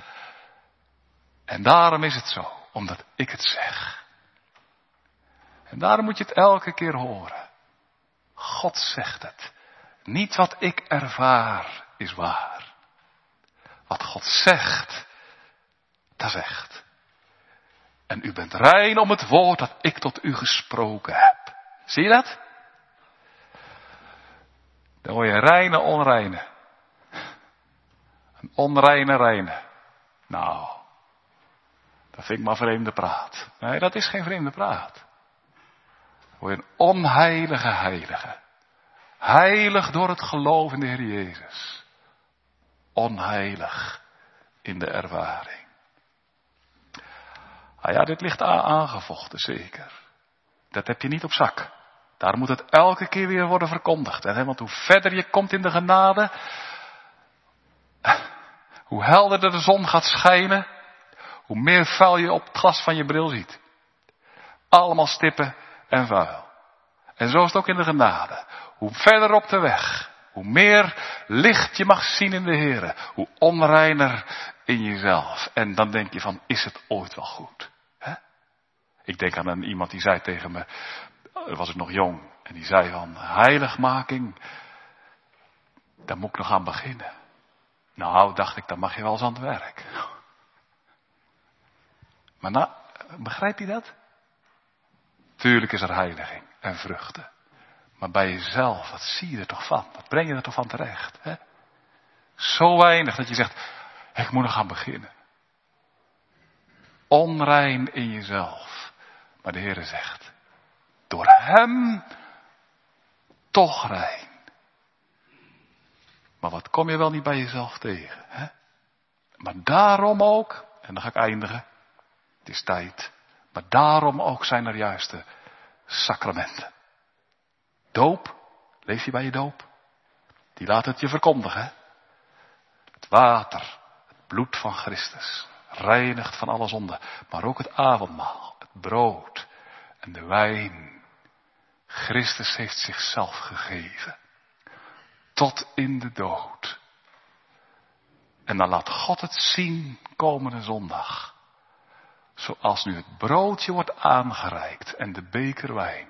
En daarom is het zo, omdat ik het zeg. En daarom moet je het elke keer horen. God zegt het. Niet wat ik ervaar is waar. Wat God zegt, dat is echt. En u bent rein om het woord dat ik tot u gesproken heb. Zie je dat? Dan hoor je reine, onreine. Een onreine, reine. Nou, dat vind ik maar vreemde praat. Nee, dat is geen vreemde praat. Dan hoor je een onheilige heilige. Heilig door het geloof in de Heer Jezus. Onheilig in de ervaring. Ah ja, dit ligt aangevochten, zeker. Dat heb je niet op zak. Daar moet het elke keer weer worden verkondigd. Hè? Want hoe verder je komt in de genade, hoe helderder de zon gaat schijnen, hoe meer vuil je op het glas van je bril ziet. Allemaal stippen en vuil. En zo is het ook in de genade. Hoe verder op de weg, hoe meer licht je mag zien in de Heere, hoe onreiner in jezelf. En dan denk je van, is het ooit wel goed? Hè? Ik denk aan een, iemand die zei tegen me, was ik nog jong, en die zei van, heiligmaking, daar moet ik nog aan beginnen. Nou, dacht ik, dan mag je wel eens aan het werk. Maar nou, begrijp je dat? Tuurlijk is er heiliging en vruchten. Maar bij jezelf, wat zie je er toch van? Wat breng je er toch van terecht? Hè? Zo weinig dat je zegt, ik moet nog gaan beginnen. Onrein in jezelf. Maar de Heere zegt, door hem toch rein. Maar wat kom je wel niet bij jezelf tegen? Hè? Maar daarom ook, en dan ga ik eindigen, het is tijd. Maar daarom ook zijn er juist de sacramenten. Doop, leef je bij je doop? Die laat het je verkondigen. Hè? Het water, het bloed van Christus, reinigt van alle zonde. Maar ook het avondmaal, het brood en de wijn. Christus heeft zichzelf gegeven. Tot in de dood. En dan laat God het zien komende zondag. Zoals nu het broodje wordt aangereikt en de beker wijn.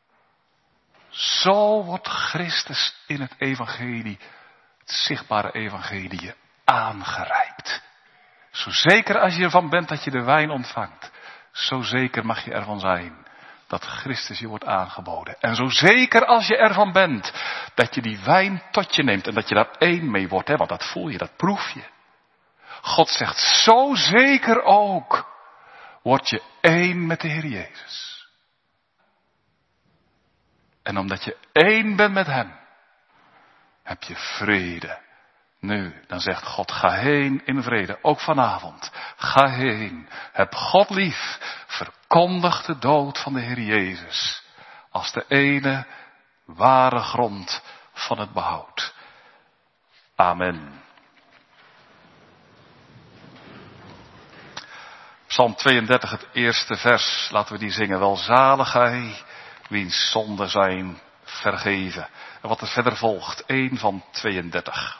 Zo wordt Christus in het evangelie, het zichtbare evangelie, aangereikt. Zo zeker als je ervan bent dat je de wijn ontvangt, zo zeker mag je ervan zijn dat Christus je wordt aangeboden. En zo zeker als je ervan bent dat je die wijn tot je neemt en dat je daar één mee wordt, hè, want dat voel je, dat proef je. God zegt, zo zeker ook word je één met de Heer Jezus. En omdat je één bent met Hem, heb je vrede. Nu, dan zegt God, ga heen in vrede, ook vanavond. Ga heen, heb God lief, verkondig de dood van de Heer Jezus als de ene ware grond van het behoud. Amen. Psalm tweeëndertig, het eerste vers, laten we die zingen. Welzalig hij, wiens zonden zijn vergeven. En wat er verder volgt, één van tweeëndertig.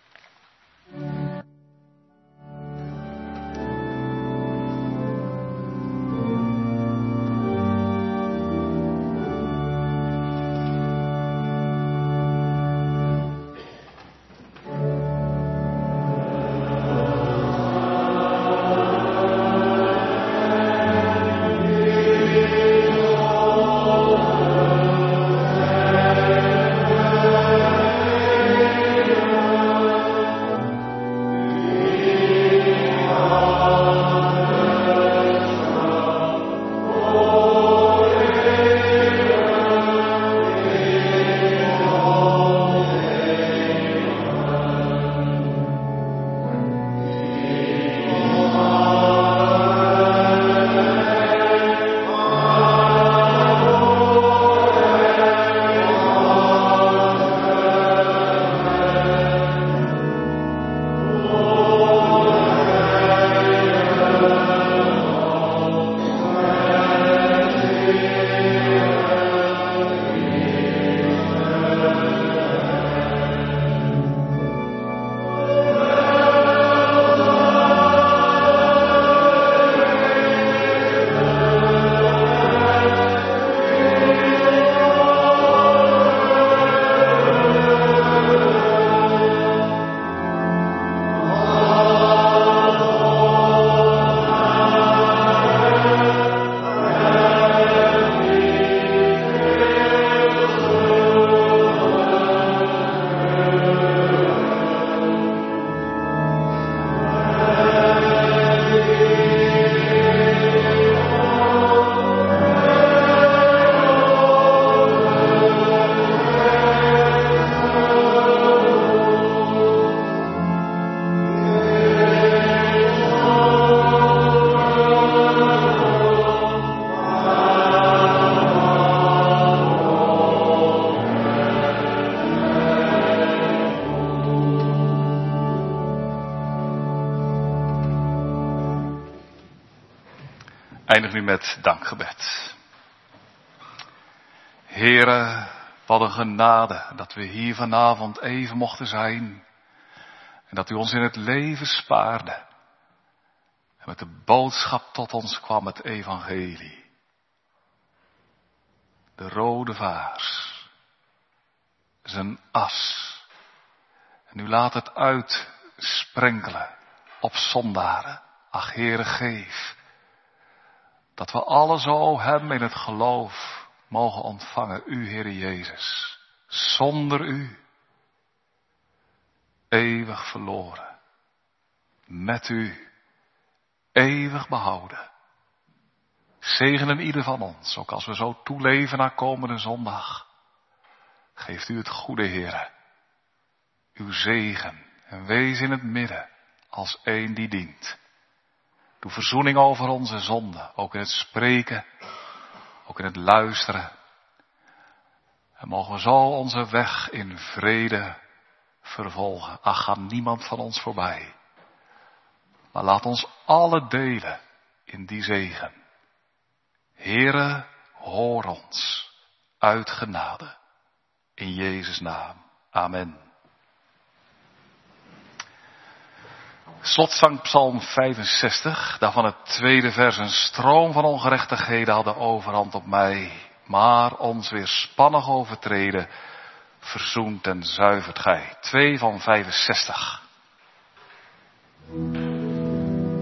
Eindig nu met dankgebed. Heere, wat een genade dat we hier vanavond even mochten zijn. En dat u ons in het leven spaarde. En met de boodschap tot ons kwam het evangelie. De rode vaars. Zijn as. En u laat het uitsprenkelen op zondaren. Ach Heere, geef. Dat we alle zo hem in het geloof mogen ontvangen. U, Heere Jezus. Zonder u. Eeuwig verloren. Met u. Eeuwig behouden. Zegenen ieder van ons. Ook als we zo toeleven naar komende zondag. Geeft u het goede, Heere. Uw zegen. En wees in het midden. Als één die dient. Doe verzoening over onze zonden. Ook in het spreken. Ook in het luisteren. En mogen we zo onze weg in vrede vervolgen. Ach, ga niemand van ons voorbij. Maar laat ons alle delen in die zegen. Heere, hoor ons uit genade. In Jezus' naam. Amen. Slotzang Psalm vijfenzestig, daarvan het tweede vers. Een stroom van ongerechtigheden had de overhand op mij. Maar ons weerspannig overtreden, verzoent en zuivert gij. twee van vijfenzestig.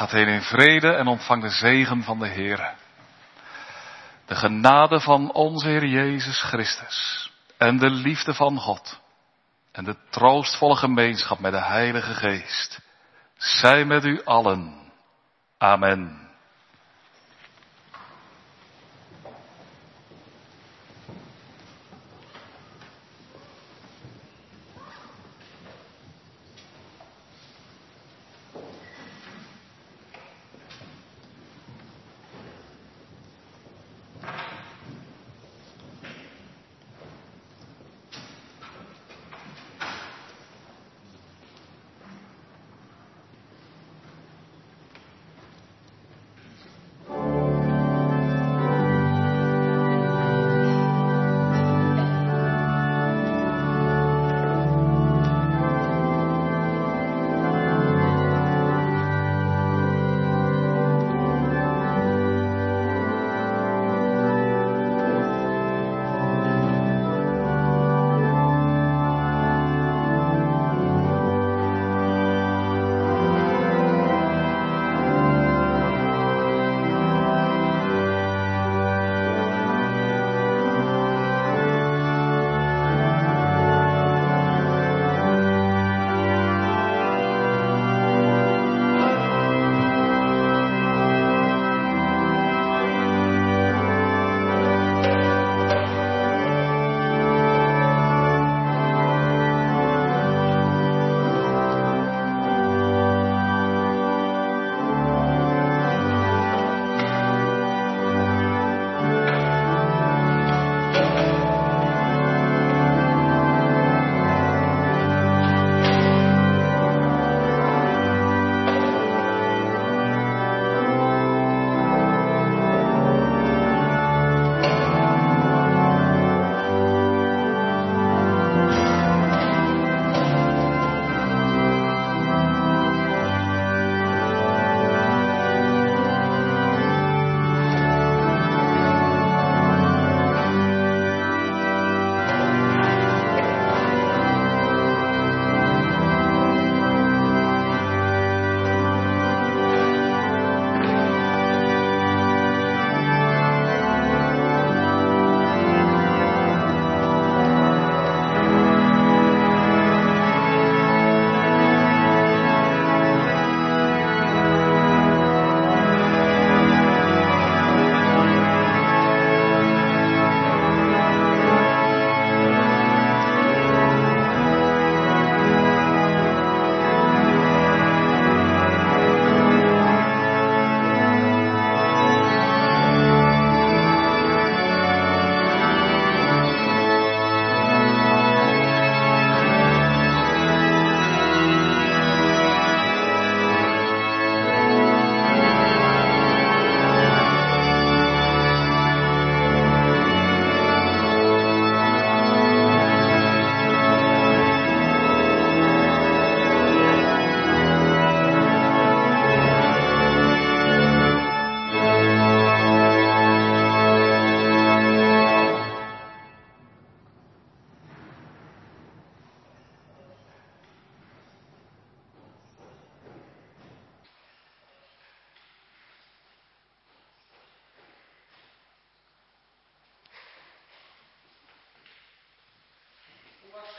Gaat heen in vrede en ontvang de zegen van de Heere. De genade van onze Heer Jezus Christus en de liefde van God en de troostvolle gemeenschap met de Heilige Geest zij met u allen. Amen.